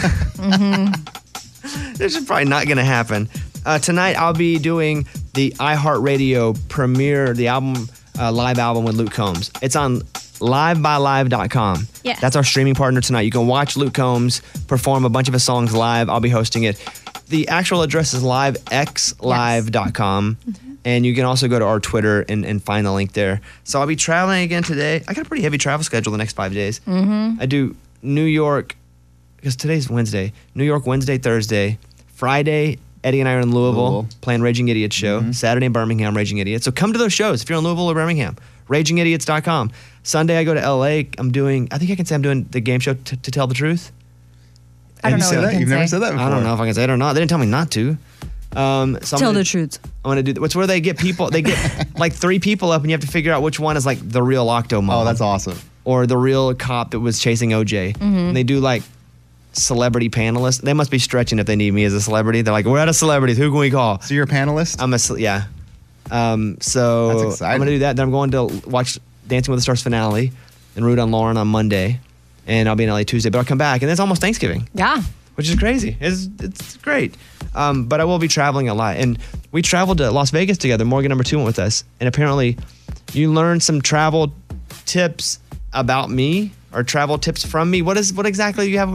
This is probably not going to happen. Uh, tonight, I'll be doing the iHeartRadio premiere, the album, uh, live album with Luke Combs. It's on live by live dot com. Yes. That's our streaming partner tonight. You can watch Luke Combs perform a bunch of his songs live. I'll be hosting it. The actual address is live x live dot com. And you can also go to our Twitter and, and find the link there. So I'll be traveling again today. I got a pretty heavy travel schedule the next five days. Mm-hmm. I do New York, because today's Wednesday. New York, Wednesday, Thursday. Friday, Eddie and I are in Louisville, Louisville. playing Raging Idiots show. Saturday in Birmingham, Raging Idiots. So come to those shows if you're in Louisville or Birmingham. raging idiots dot com. Sunday, I go to L A. I'm doing, I think I can say I'm doing the game show t- To Tell the Truth. I don't Have you know said what you that? can You've never say. said that before. I don't know if I can say it or not. They didn't tell me not to. Um, so I'm Tell gonna- the truth. I'm gonna do. Th- it's where they get people. They get like three people up, and you have to figure out which one is like the real Octo mom. Oh, that's awesome. Or the real cop that was chasing O J. Mhm. And they do like celebrity panelists. They must be stretching if they need me as a celebrity. They're like, we're out of celebrities. Who can we call? So you're a panelist? I'm a ce- yeah. Um, so That's exciting. I'm gonna do that. Then I'm going to watch Dancing with the Stars finale and root on Lauren on Monday, and I'll be in L A Tuesday. But I'll come back, and then it's almost Thanksgiving. Yeah. Which is crazy. It's it's great. Um, but I will be traveling a lot. And we traveled to Las Vegas together. Morgan number two went with us. And apparently you learned some travel tips about me or travel tips from me. What is what exactly do you have over here?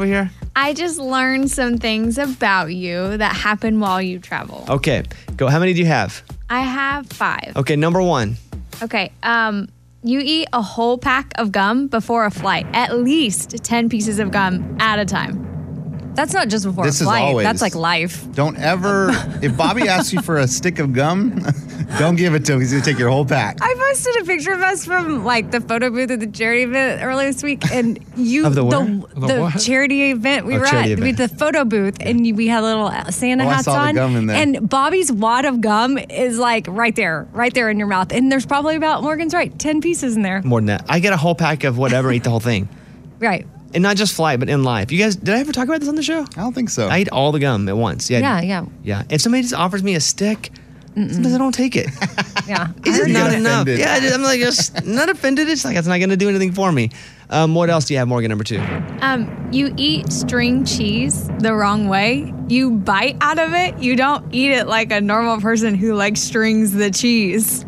I just learned some things about you that happen while you travel. Okay, go. How many do you have? I have five. Okay, number one. Okay, um, you eat a whole pack of gum before a flight. At least ten pieces of gum at a time. That's not just before This a is flight. always- That's like life. Don't ever, if Bobby asks you for a stick of gum, don't give it to him. He's going to take your whole pack. I posted a picture of us from like the photo booth at the charity event earlier this week, and you Of the where? the, The the what? charity event we Oh, were charity at event. with the photo booth, and we had little Santa Oh, I hats saw the on, gum in there. and Bobby's wad of gum is like right there, right there in your mouth, and there's probably about Morgan's right, ten pieces in there. More than that. I get a whole pack of whatever, eat the whole thing. Right. And not just flight, but in life. You guys, did I ever talk about this on the show? I don't think so. I eat all the gum at once. Yeah. Yeah, yeah. Yeah. If somebody just offers me a stick, sometimes I don't take it. Yeah. It's just You not get enough. offended. Yeah, I just- I'm like, just not offended. It's like, it's not going to do anything for me. Um, what else do you have, Morgan, number two? Um, you eat string cheese the wrong way. You bite out of it. You don't eat it like a normal person who like strings the cheese.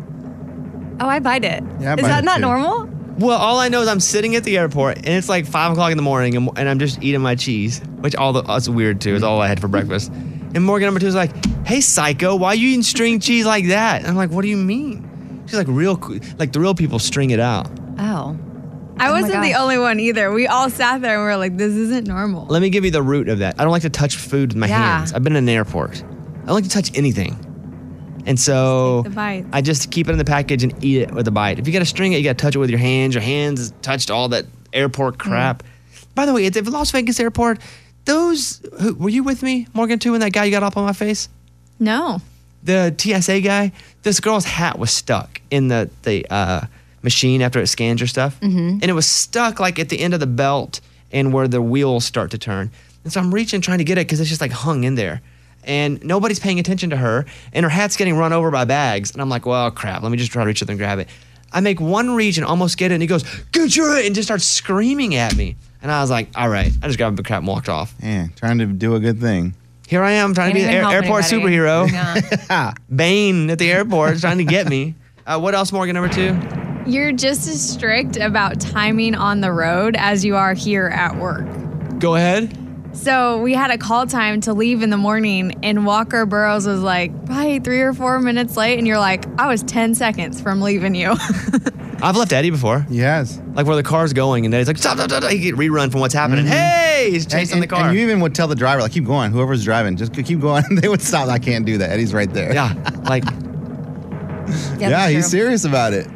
Oh, I bite it. Yeah, I Is bite that it not too. normal? Well, all I know is I'm sitting at the airport and it's like five o'clock in the morning and, and I'm just eating my cheese, which all the, that's weird too. It's all I had for breakfast. And Morgan number two is like, hey, psycho, why are you eating string cheese like that? And I'm like, what do you mean? She's like, real, co- like the real people string it out. Oh. I Oh my wasn't the gosh. only one either. We all sat there and we were like, this isn't normal. Let me give you the root of that. I don't like to touch food with my Yeah. hands. I've been in an airport. I don't like to touch anything. And so the bites. I just keep it in the package and eat it with a bite. If you got to string it, you got to touch it with your hands. Your hands touched all that airport crap. By the way, at the Las Vegas airport, those, who, were you with me, Morgan, too, when that guy you got up on my face? No. The T S A guy, this girl's hat was stuck in the, the uh, machine after it scans your stuff. Mm-hmm. And it was stuck like at the end of the belt and where the wheels start to turn. And so I'm reaching trying to get it because it's just like hung in there. And nobody's paying attention to her. And her hat's getting run over by bags. And I'm like, well, crap, let me just try to reach up and grab it. I make one reach and almost get it. And he goes, get your it, and just starts screaming at me. And I was like, all right. I just grabbed the crap and walked off. Yeah, trying to do a good thing. Here I am trying Can't to be even an air- help airport anybody. superhero. Bane at the airport trying to get me. Uh, what else, Morgan, number two? You're just as strict about timing on the road as you are here at work. Go ahead. So we had a call time to leave in the morning, and Walker Burrows was like, probably three or four minutes late, and you're like, I was ten seconds from leaving you. I've left Eddie before. Yes. Like where the car's going, and Eddie's like, stop, stop, stop. He get rerun from what's happening. Hey, he's chasing and, the car. And you even would tell the driver, like, keep going. Whoever's driving, just keep going. They would stop. I can't do that. Eddie's right there. Yeah, like. yeah, that's he's true. serious about it.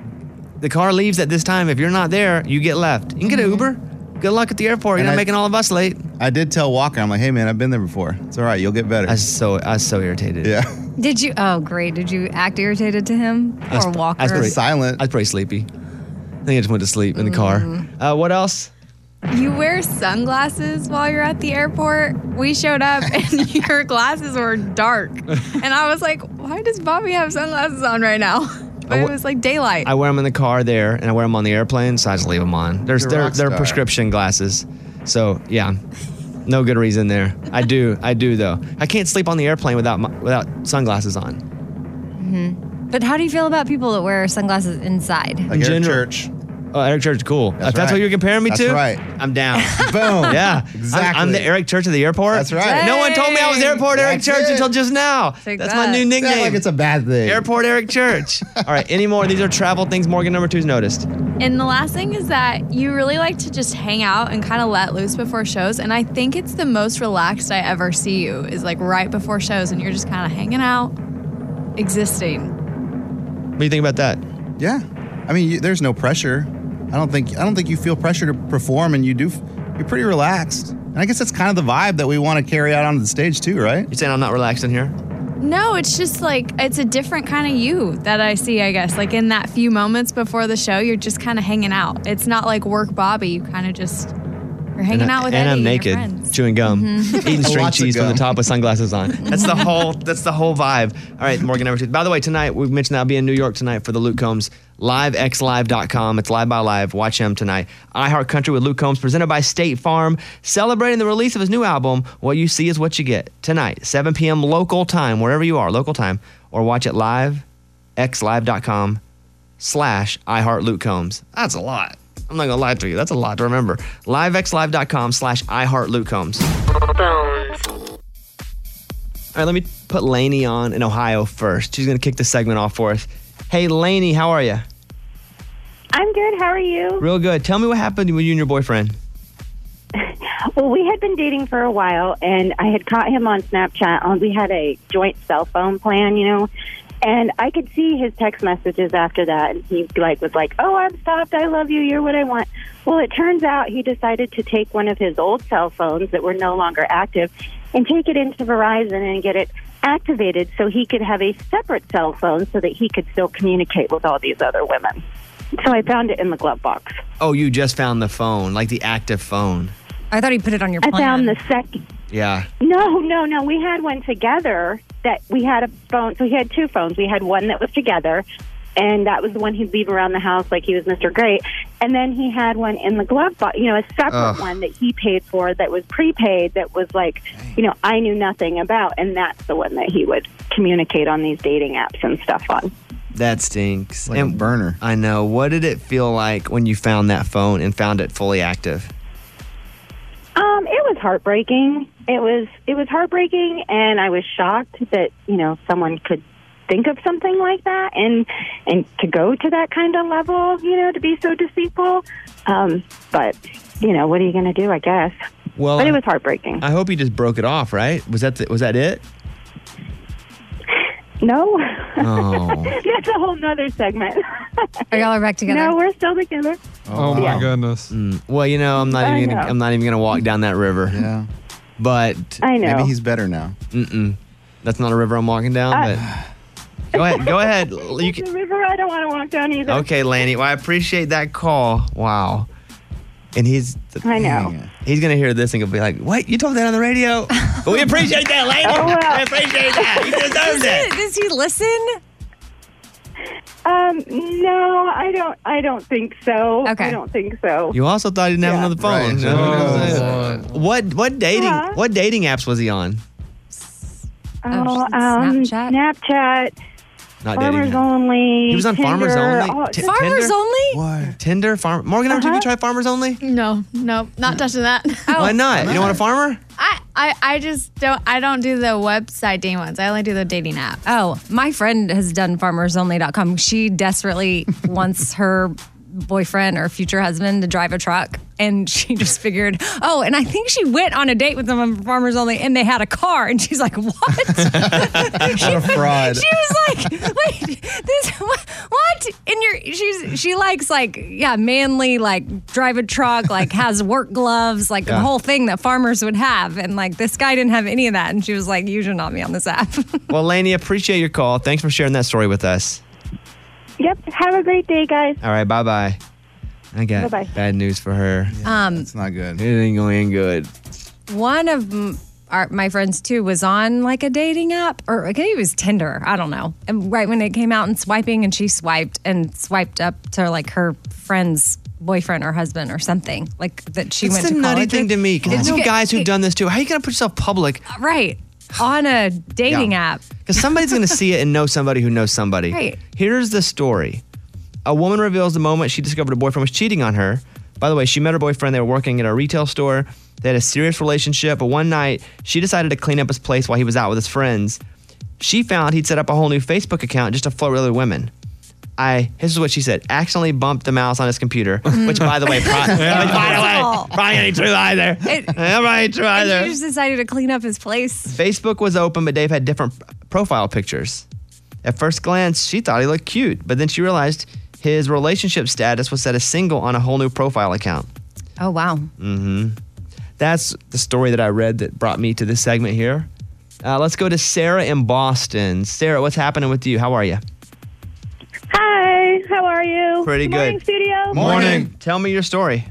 The car leaves at this time. If you're not there, you get left. You can get an Uber. Good luck at the airport. You're And not I- making all of us late. I did tell Walker, I'm like, hey, man, I've been there before. It's all right. You'll get better. I was so, I was so irritated. Yeah. Did you? Oh, great. Did you act irritated to him I was, or Walker? I was pretty, silent. I was pretty sleepy. I think I just went to sleep in the car. Mm. Uh, what else? You wear sunglasses while you're at the airport. We showed up and your glasses were dark. And I was like, why does Bobby have sunglasses on right now? But it was like daylight. I wear them in the car there, and I wear them on the airplane, so I just leave them on. There's You're a they're, rock they're star. prescription glasses. So, yeah. No good reason there. I do. I do, though. I can't sleep on the airplane without my, without sunglasses on. Mm-hmm. But how do you feel about people that wear sunglasses inside? Like Eric Church. Oh, Eric Church is cool. That's if that's right. what you're comparing me That's to, right. I'm down. Boom. Yeah. Exactly. I'm, I'm the Eric Church of the airport. That's right. No one told me I was airport Eric That's Church it. until just now. Take That's that. my new It's not nickname. like it's a bad thing. Airport Eric Church. All right. Any more? These are travel things Morgan number two's noticed. And the last thing is that you really like to just hang out and kind of let loose before shows. And I think it's the most relaxed I ever see you is like right before shows and you're just kind of hanging out, existing. What do you think about that? Yeah. I mean, you, there's no pressure. I don't think I don't think you feel pressure to perform, and you do. You're pretty relaxed. And I guess that's kind of the vibe that we want to carry out onto the stage too, right? You saying I'm not relaxed in here? No, it's just like, it's a different kind of you that I see, I guess. Like in that few moments before the show, you're just kind of hanging out. It's not like work Bobby. You kind of just, you're hanging and I, out with and Eddie I'm and your naked, friends. chewing gum, Mhm. eating string Lots of cheese from the gum. top with sunglasses on. That's the whole. That's the whole vibe. All right, Morgan number two. By the way, tonight we mentioned that I'll be in New York tonight for the Luke Combs live x live dot com. It's live by live. Watch him tonight. iHeart Country with Luke Combs, presented by State Farm, celebrating the release of his new album. What you see is what you get. Tonight, seven p.m. local time, wherever you are, local time, or watch it live x live dot com slash iHeart Luke Combs. That's a lot. I'm not going to lie to you. That's a lot to remember. livexlive.com slash iHeartLukeCombs. All right, let me put Lainey on in Ohio first. She's going to kick the segment off for us. Hey, Lainey, how are you? I'm good. How are you? Real good. Tell me what happened with you and your boyfriend. Well, we had been dating for a while, and I had caught him on Snapchat. On we had a joint cell phone plan, you know, and I could see his text messages after that. And he like was like, "Oh, I'm stopped. I love you. You're what I want." Well, it turns out he decided to take one of his old cell phones that were no longer active and take it into Verizon and get it activated so he could have a separate cell phone so that he could still communicate with all these other women. So I found it in the glove box. Oh, you just found the phone, like the active phone. I thought he put it on your I plan. found the second. Yeah. No, no, no. We had one together that we had a phone. So he had two phones. We had one that was together, and that was the one he'd leave around the house like he was Mister Great. And then he had one in the glove box, you know, a separate Ugh. one that he paid for that was prepaid that was like, you know, I knew nothing about. And that's the one that he would communicate on these dating apps and stuff on. That stinks. Like a burner. I know. What did it feel like when you found that phone and found it fully active? Um, it was heartbreaking. It was it was heartbreaking, and I was shocked that, you know, someone could think of something like that and and to go to that kind of level, you know, to be so deceitful. Um, but, you know, what are you going to do, I guess? Well, but it was heartbreaking. I hope you just broke it off, right? Was that the, was that it? No. Oh. That's a whole nother segment. Are y'all back together? No, we're still together. Oh, my Yeah. goodness. Mm, well, you know, I'm not I even gonna, know. I'm not even gonna walk down that river. Yeah. But I know. Maybe he's better now. Mm-mm. That's not a river I'm walking down. I- but go ahead, go ahead. You It's can, a river I don't want to walk down either. okay, Lanny. Well, I appreciate that call. Wow. And he's I know. he's gonna hear this and he'll be like, "What? You told that on the radio?" But we appreciate that, Lanny. Oh, well. We appreciate that. He deserves it. Does he listen? Um, no, I don't. I don't think so. Okay. I don't think so. You also thought he didn't have Yeah. another phone. Right. No, Oh, no, no. What what dating Huh? what dating apps was he on? Oh, Oh, um, Snapchat? Snapchat, Not Farmers dating. Only. He was on Farmers Tinder, Only? all- Ti- Farmers Tinder? only? What? Tinder, farm. Morgan, ever Uh-huh. you try Farmers Only? No, no, not touching that. Why not? You don't want a farmer? I, I, I just don't. I don't do the website dating ones. I only do the dating app. Oh, my friend has done farmers only dot com. She desperately wants her boyfriend or future husband to drive a truck. And she just figured, oh, and I think she went on a date with them on Farmers Only and they had a car. And she's like, what? What a fraud. She was like, wait, this, what? what? And you're, she's, she likes like, yeah, manly, like drive a truck, like has work gloves, like Yeah. the whole thing that farmers would have. And like this guy didn't have any of that. And she was like, you should not be on this app. Well, Laney, appreciate your call. Thanks for sharing that story with us. Yep. Have a great day, guys. All right, bye bye. I got Bye-bye. bad news for her. Um, It's not good. It ain't going good. One of m- our, my friends too was on like a dating app, or I think it was Tinder. I don't know. And right when it came out and swiping, and she swiped and swiped up to like her friend's boyfriend or husband or something like that. She It's went the to nutty college thing with. to me. 'Cause Did I you know get- guys who've done this too. How are you going to put yourself public? right on a dating app? Because somebody's going to see it and know somebody who knows somebody. Right. Here's the story. A woman reveals the moment she discovered her boyfriend was cheating on her. By the way, she met her boyfriend. They were working at a retail store. They had a serious relationship, but one night she decided to clean up his place while he was out with his friends. She found he'd set up a whole new Facebook account just to flirt with other women. I, this is what she said, accidentally bumped the mouse on his computer, which by the way, pro- which, by the way, probably ain't true either. It- Probably ain't true And either. she just decided to clean up his place. Facebook was open, but Dave had different profile pictures. At first glance, she thought he looked cute, but then she realized his relationship status was set as single on a whole new profile account. Oh wow. Mm-hmm. That's the story that I read that brought me to this segment here. Uh, let's go to Sarah in Boston. Sarah, what's happening with you? How are you? Hi. How are you? Pretty Morning, good. studio. Morning. Tell me your story.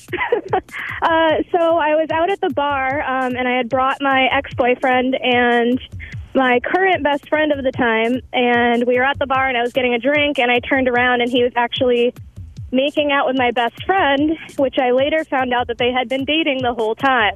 Uh, so I was out at the bar, um, and I had brought my ex-boyfriend and my current best friend of the time, and we were at the bar, and I was getting a drink, and I turned around, and he was actually making out with my best friend, which I later found out that they had been dating the whole time.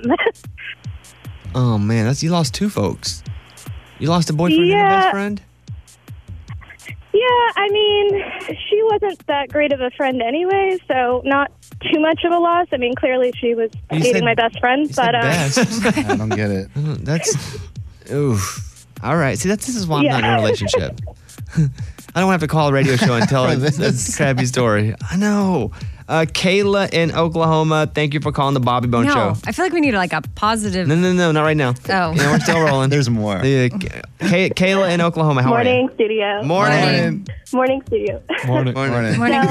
Oh man, that's you lost two folks. You lost a boyfriend and a Yeah. best friend? Yeah, I mean, she wasn't that great of a friend anyway, so not too much of a loss. I mean, clearly she was You dating said- my best friend, you but said um, best. I don't get it. That's oof. All right. See, that's this is why I'm Yeah. not in a relationship. I don't have to call a radio show and tell a, a crappy story. I know. Uh, Kayla in Oklahoma, thank you for calling the Bobby Bone no, Show. I feel like we need like a positive. No, no, no, not right now. Oh. Yeah, we're still rolling. There's more. The, Kay, Kayla in Oklahoma, how morning are studio. you? Morning. Morning studio. Morning. Morning. Morning.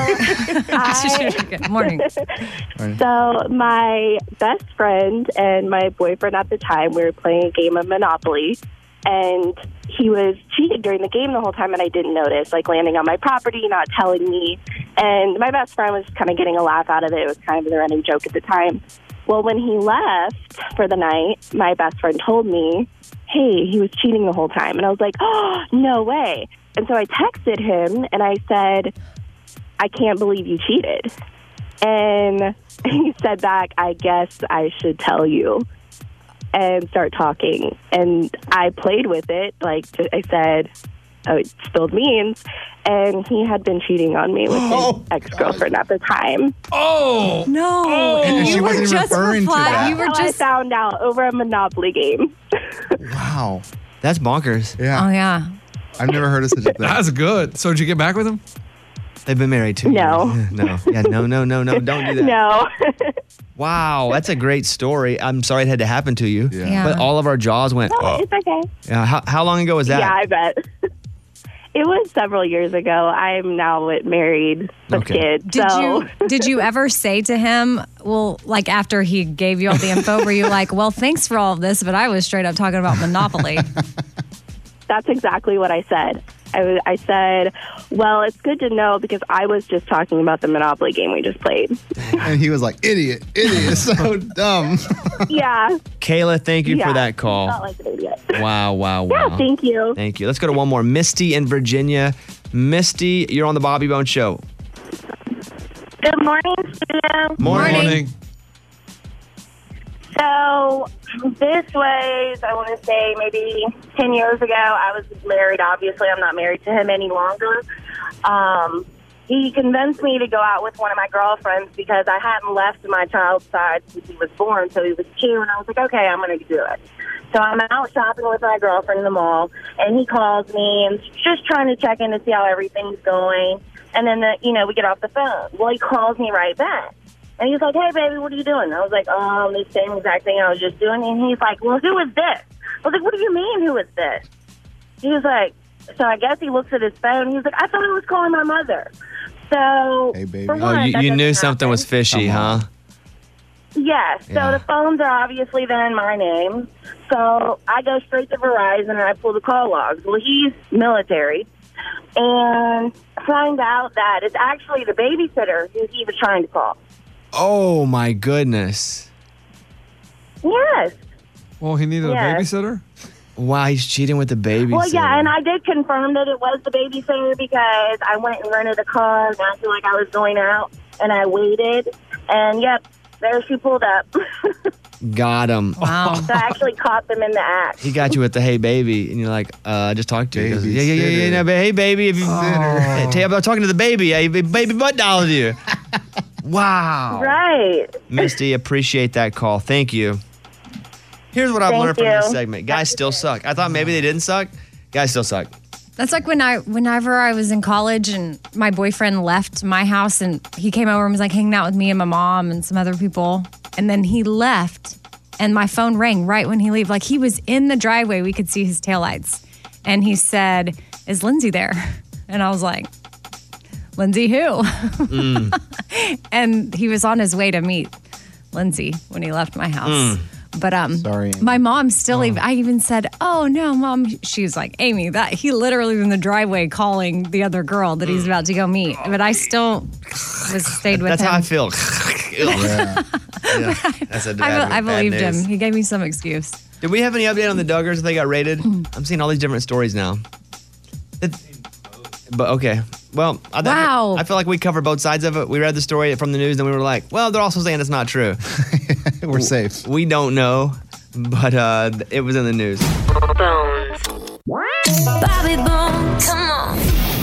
I- Morning. So my best friend and my boyfriend at the time, we were playing a game of Monopoly, and he was cheating during the game the whole time, and I didn't notice, like landing on my property, not telling me. And my best friend was kind of getting a laugh out of it. It was kind of a running joke at the time. Well, when he left for the night, my best friend told me, hey, he was cheating the whole time. And I was like, oh, no way. And so I texted him, and I said, I can't believe you cheated. And he said back, I guess I should tell you, and start talking. And I played with it. Like I said, oh, it spilled beans. And he had been cheating on me with his ex-girlfriend at the time. Oh! No. And she you were wasn't even just referring to replying. that. You were That's how just. I found out over a Monopoly game. Wow. That's bonkers. Yeah. Oh, yeah. I've never heard of such a thing. That's good. So did you get back with him? They've been married two No. years. No. Yeah, no, no, no, no. Don't do that. No. Wow, that's a great story. I'm sorry it had to happen to you. Yeah. Yeah. But all of our jaws went, No, oh. it's okay. Yeah, how, how long ago was that? Yeah, I bet. It was several years ago. I'm now married with Okay. kids. Did so. you did you ever say to him, well, like after he gave you all the info, were you like, well, thanks for all of this, but I was straight up talking about Monopoly? That's exactly what I said. I, was, I said, well, it's good to know because I was just talking about the Monopoly game we just played. And he was like, idiot, idiot, so dumb. Yeah. Kayla, thank you Yeah. for that call. Not like an idiot. Wow, wow, wow. Yeah, thank you. Thank you. Let's go to one more. Misty in Virginia. Misty, you're on the Bobby Bone Show. Good morning, studio. Morning. So this was, I want to say, maybe ten years ago. I was married. Obviously, I'm not married to him any longer. Um, he convinced me to go out with one of my girlfriends because I hadn't left my child's side since he was born, so he was two, and I was like, okay, I'm going to do it. So I'm out shopping with my girlfriend in the mall, and he calls me and just trying to check in to see how everything's going. And then, the, you know, we get off the phone. Well, he calls me right back. And he's like, hey, baby, what are you doing? I was like, um, the same exact thing I was just doing. And he's like, well, who is this? I was like, what do you mean, who is this? He was like, so I guess he looks at his phone. He's like, I thought he was calling my mother. So, Hey, baby. for Oh, one, you, that you knew doesn't something happen. was fishy, Come on. huh? Yes. So Yeah. the phones are obviously then in my name. So I go straight to Verizon and I pull the call logs. Well, he's military. And find out that it's actually the babysitter who he was trying to call. Oh, my goodness. Yes. Well, he needed Yes. a babysitter? Wow, he's cheating with the baby. Well, yeah, and I did confirm that it was the babysitter because I went and rented a car and acted like I was going out, and I waited, and yep, there she pulled up. Got him. Wow. So I actually caught them in the act. He got you with the hey baby, and you're like, uh, I just talked to you. He goes, Yeah, yeah, yeah, yeah, Babysitter. no, but hey baby, if you, hey, tell you about talking to the baby, hey, baby butt doll to you. Wow. Right. Misty, appreciate that call. Thank you. Here's what I've Thank learned from you. this segment. Guys still suck. I thought maybe they didn't suck. Guys still suck. That's like when I, whenever I was in college and my boyfriend left my house and he came over and was like hanging out with me and my mom and some other people. And then he left and my phone rang right when he left. Like he was in the driveway. We could see his taillights. And he said, is Lindsay there? And I was like, Lindsay who? And he was on his way to meet Lindsay when he left my house. Mm. But um, Sorry, my mom still. Even, I even said, "Oh no, mom." She was like, "Amy, that he literally was in the driveway calling the other girl that he's about to go meet." But I still was stayed with That's him. how I feel. Yeah. Yeah, that's a I, bad, be- I bad believed news. him. He gave me some excuse. Did we have any update on the Duggars if they got raided? I'm seeing all these different stories now. It- but okay. Well, I, Wow. I feel like we covered both sides of it. We read the story from the news, and we were like, well, they're also saying it's not true. We're safe. We don't know, but uh, it was in the news. Bobby Bones. Come on.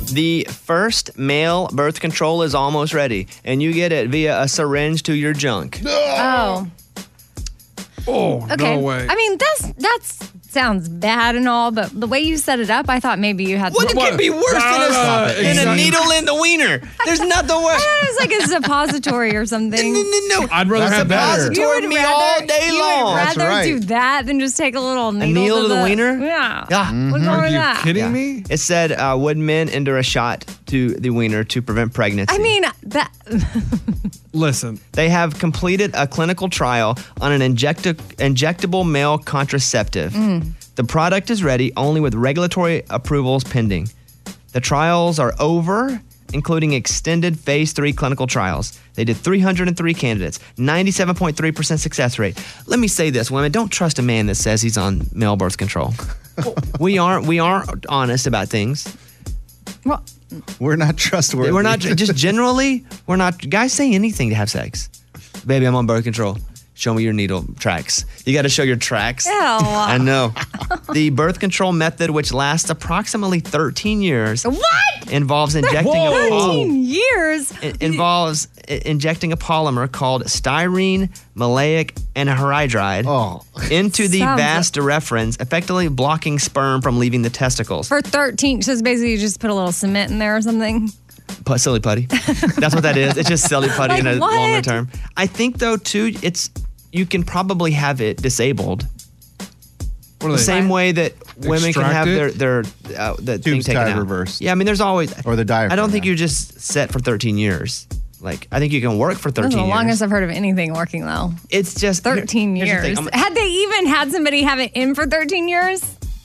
The first male birth control is almost ready, and you get it via a syringe to your junk. Oh. Oh, Okay. no way. I mean, that's that's sounds bad and all, but the way you set it up, I thought maybe you had. What could be worse than a, than a needle in the wiener? There's nothing worse. It's like a suppository or something. No, no, no. I'd rather a have that. suppository me all day you long. would That's rather right. do that than just take a little needle, needle to the the wiener? Yeah. Yeah. What's wrong with that? Yeah. It said, uh, would men endure a shot to the wiener to prevent pregnancy? I mean, that. Listen. They have completed a clinical trial on an injecti- injectable male contraceptive. Mm. The product is ready, only with regulatory approvals pending. The trials are over, including extended phase three clinical trials. They did three hundred three candidates, ninety-seven point three percent success rate. Let me say this, women, don't trust a man that says he's on male birth control. we aren't we aren't honest about things. Well, we're not trustworthy. We're not just generally. We're not. Guys say anything to have sex. Baby, I'm on birth control. Show me your needle tracks. You got to show your tracks. Ew. I know. The birth control method, which lasts approximately thirteen years, What? involves injecting a thirteen polymer. years. It involves i- injecting a polymer called styrene maleic anhydride into the Sounds- vas deferens, effectively blocking sperm from leaving the testicles. For thirteen, so it's basically you just put a little cement in there or something. Put silly putty. That's what that is. It's just silly putty Like in a what? longer term. I think though too, it's you can probably have it disabled. What are the they- same way that women can Extract have it? their their uh, the thing Tubes taken tied out. reversed. Yeah, I mean, there's always or the diaphragm. I don't think you're just set for thirteen years. Like I think you can work for That's thirteen the years. longest I've heard of anything working though. It's just thirteen here's the years. thing, I'm- Had they even had somebody have it in for thirteen years?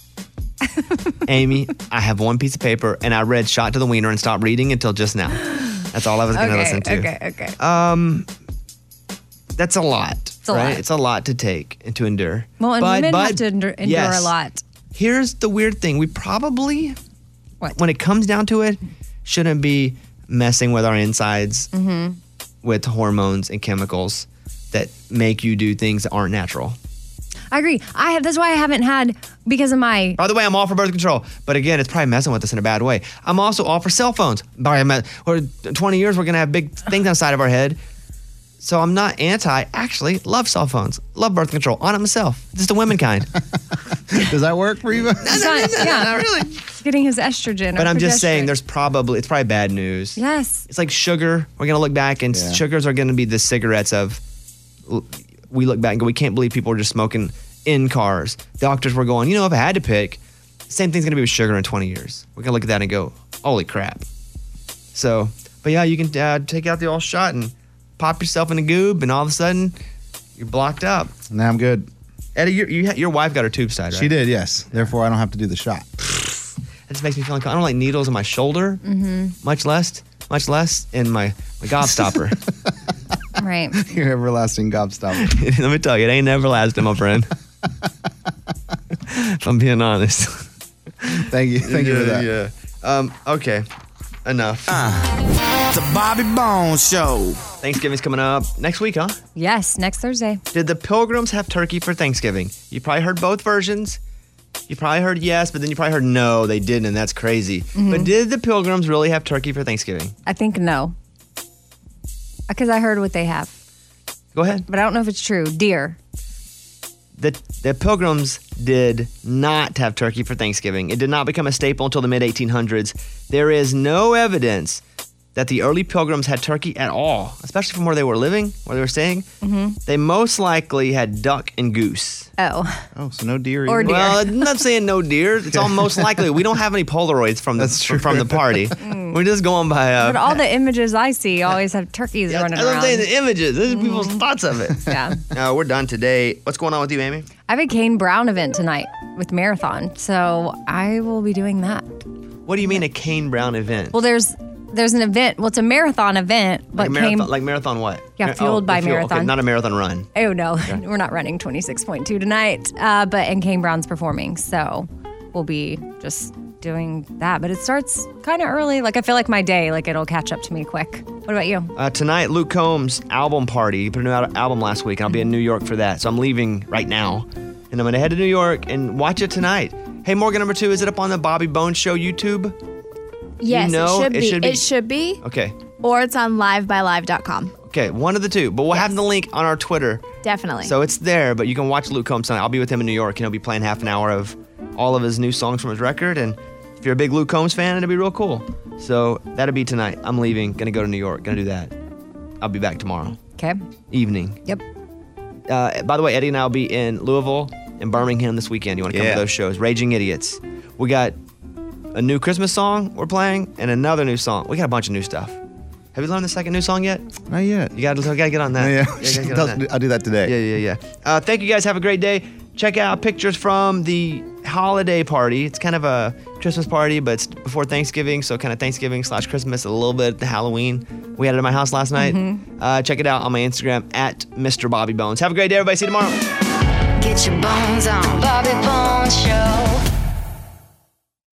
Amy, I have one piece of paper and I read "Shot to the Wiener" and stopped reading until just now. That's all I was going to Okay, listen to. okay, okay. Um, that's a lot. It's a right? lot. It's a lot to take and to endure. Well, and But- women but- have to endure, endure yes. a lot. Here's the weird thing: we probably, What? when it comes down to it, shouldn't be messing with our insides Mm-hmm. with hormones and chemicals that make you do things that aren't natural. I agree. I have. That's why I haven't had because of my. By the way, I'm all for birth control, but again, it's probably messing with us in a bad way. I'm also all for cell phones. By or twenty years, we're gonna have big things outside of our head. So I'm not anti. Actually, love cell phones. Love birth control. On it myself. Just the women kind. Does that work for you? No, no, no, yeah, not really. Getting his estrogen. But or I'm just saying, progesterone. there's probably it's probably bad news. Yes. It's like sugar. We're gonna look back, and Yeah. sugars are gonna be the cigarettes of. We look back and go, we can't believe people are just smoking in cars. Doctors were going, you know, if I had to pick, same thing's gonna be with sugar in twenty years. We're gonna look at that and go, holy crap. So, but yeah, you can uh, take out the old shot and pop yourself in a goob, and all of a sudden, you're blocked up. Now I'm good. Eddie, your, you, your wife got her tubes tied, right? She did, yes. Therefore, I don't have to do the shot. It just makes me feel uncomfortable. I don't like needles in my shoulder, Mm-hmm. much less, much less in my, my gobstopper. Right. Your everlasting gobstopper. Let me tell you, it ain't everlasting, my friend. If I'm being honest. Thank you. Thank you for that. Yeah. Um, okay. Enough. The Bobby Bones Show. Thanksgiving's coming up next week, huh? Yes, next Thursday. Did the Pilgrims have turkey for Thanksgiving? You probably heard both versions. You probably heard yes, but then you probably heard no, they didn't, and that's crazy. Mhm. But did the Pilgrims really have turkey for Thanksgiving? I think no. Because I heard what they have. Go ahead. But I don't know if it's true. Deer. The, the Pilgrims did not have turkey for Thanksgiving. It did not become a staple until the mid eighteen hundreds. There is no evidence that the early Pilgrims had turkey at all, especially from where they were living, where they were staying. Mm-hmm. They most likely had duck and goose. Oh. Oh, so no deer. Or either. deer. Well, I'm not saying no deer. It's all most likely. We don't have any Polaroids from the from the party. We're just going by. Uh, But all the images I see always have turkeys yeah, running that's what I'm around. saying. The images. These are people's thoughts of it. Yeah. Uh, we're done today. What's going on with you, Amy? I have a Kane Brown event tonight with Marathon, so I will be doing that. What do you mean a Kane Brown event? Well, there's there's an event. Well, it's a marathon event, but like marathon, Kane. like marathon what? Yeah, Mar- fueled oh, by the fuel. Okay, marathon. not a marathon run. Oh no, we're not running twenty-six point two tonight. Uh, but and Kane Brown's performing, so we'll be just doing that. But it starts kind of early. Like I feel like my day, like it'll catch up to me quick. What about you? Uh, tonight, Luke Combs' album party. He put a new al- album last week, and I'll be in New York for that. So I'm leaving right now, and I'm going to head to New York and watch it tonight. Hey, Morgan number two, is it up on the Bobby Bones Show YouTube? Yes, You know, it should it be. should be- It should be. Okay. Or it's on live by live dot com. Okay, one of the two. But we'll have the link on our Twitter. Definitely. So it's there, but you can watch Luke Combs tonight. I'll be with him in New York, and he'll be playing half an hour of all of his new songs from his record. And if you're a big Luke Combs fan, it'll be real cool. So that'll be tonight. I'm leaving, gonna go to New York, gonna do that. I'll be back tomorrow. Okay. Evening. Yep. Uh, by the way, Eddie and I will be in Louisville and Birmingham this weekend. You want to come Yeah. to those shows? Raging Idiots. We got a new Christmas song we're playing and another new song. We got a bunch of new stuff. Have you learned the second new song yet? Not yet. You got to gotta get on that. Yeah, You gotta get on I'll, that. I'll do that today. Yeah, yeah, yeah. Uh, thank you guys. Have a great day. Check out pictures from the holiday party. It's kind of a Christmas party, but it's before Thanksgiving, so kind of Thanksgiving slash Christmas, a little bit the Halloween. We had it at my house last night. Mm-hmm. Uh, check it out on my Instagram at Mister Bobby Bones. Have a great day, everybody. See you tomorrow. Get your bones on, Bobby Bones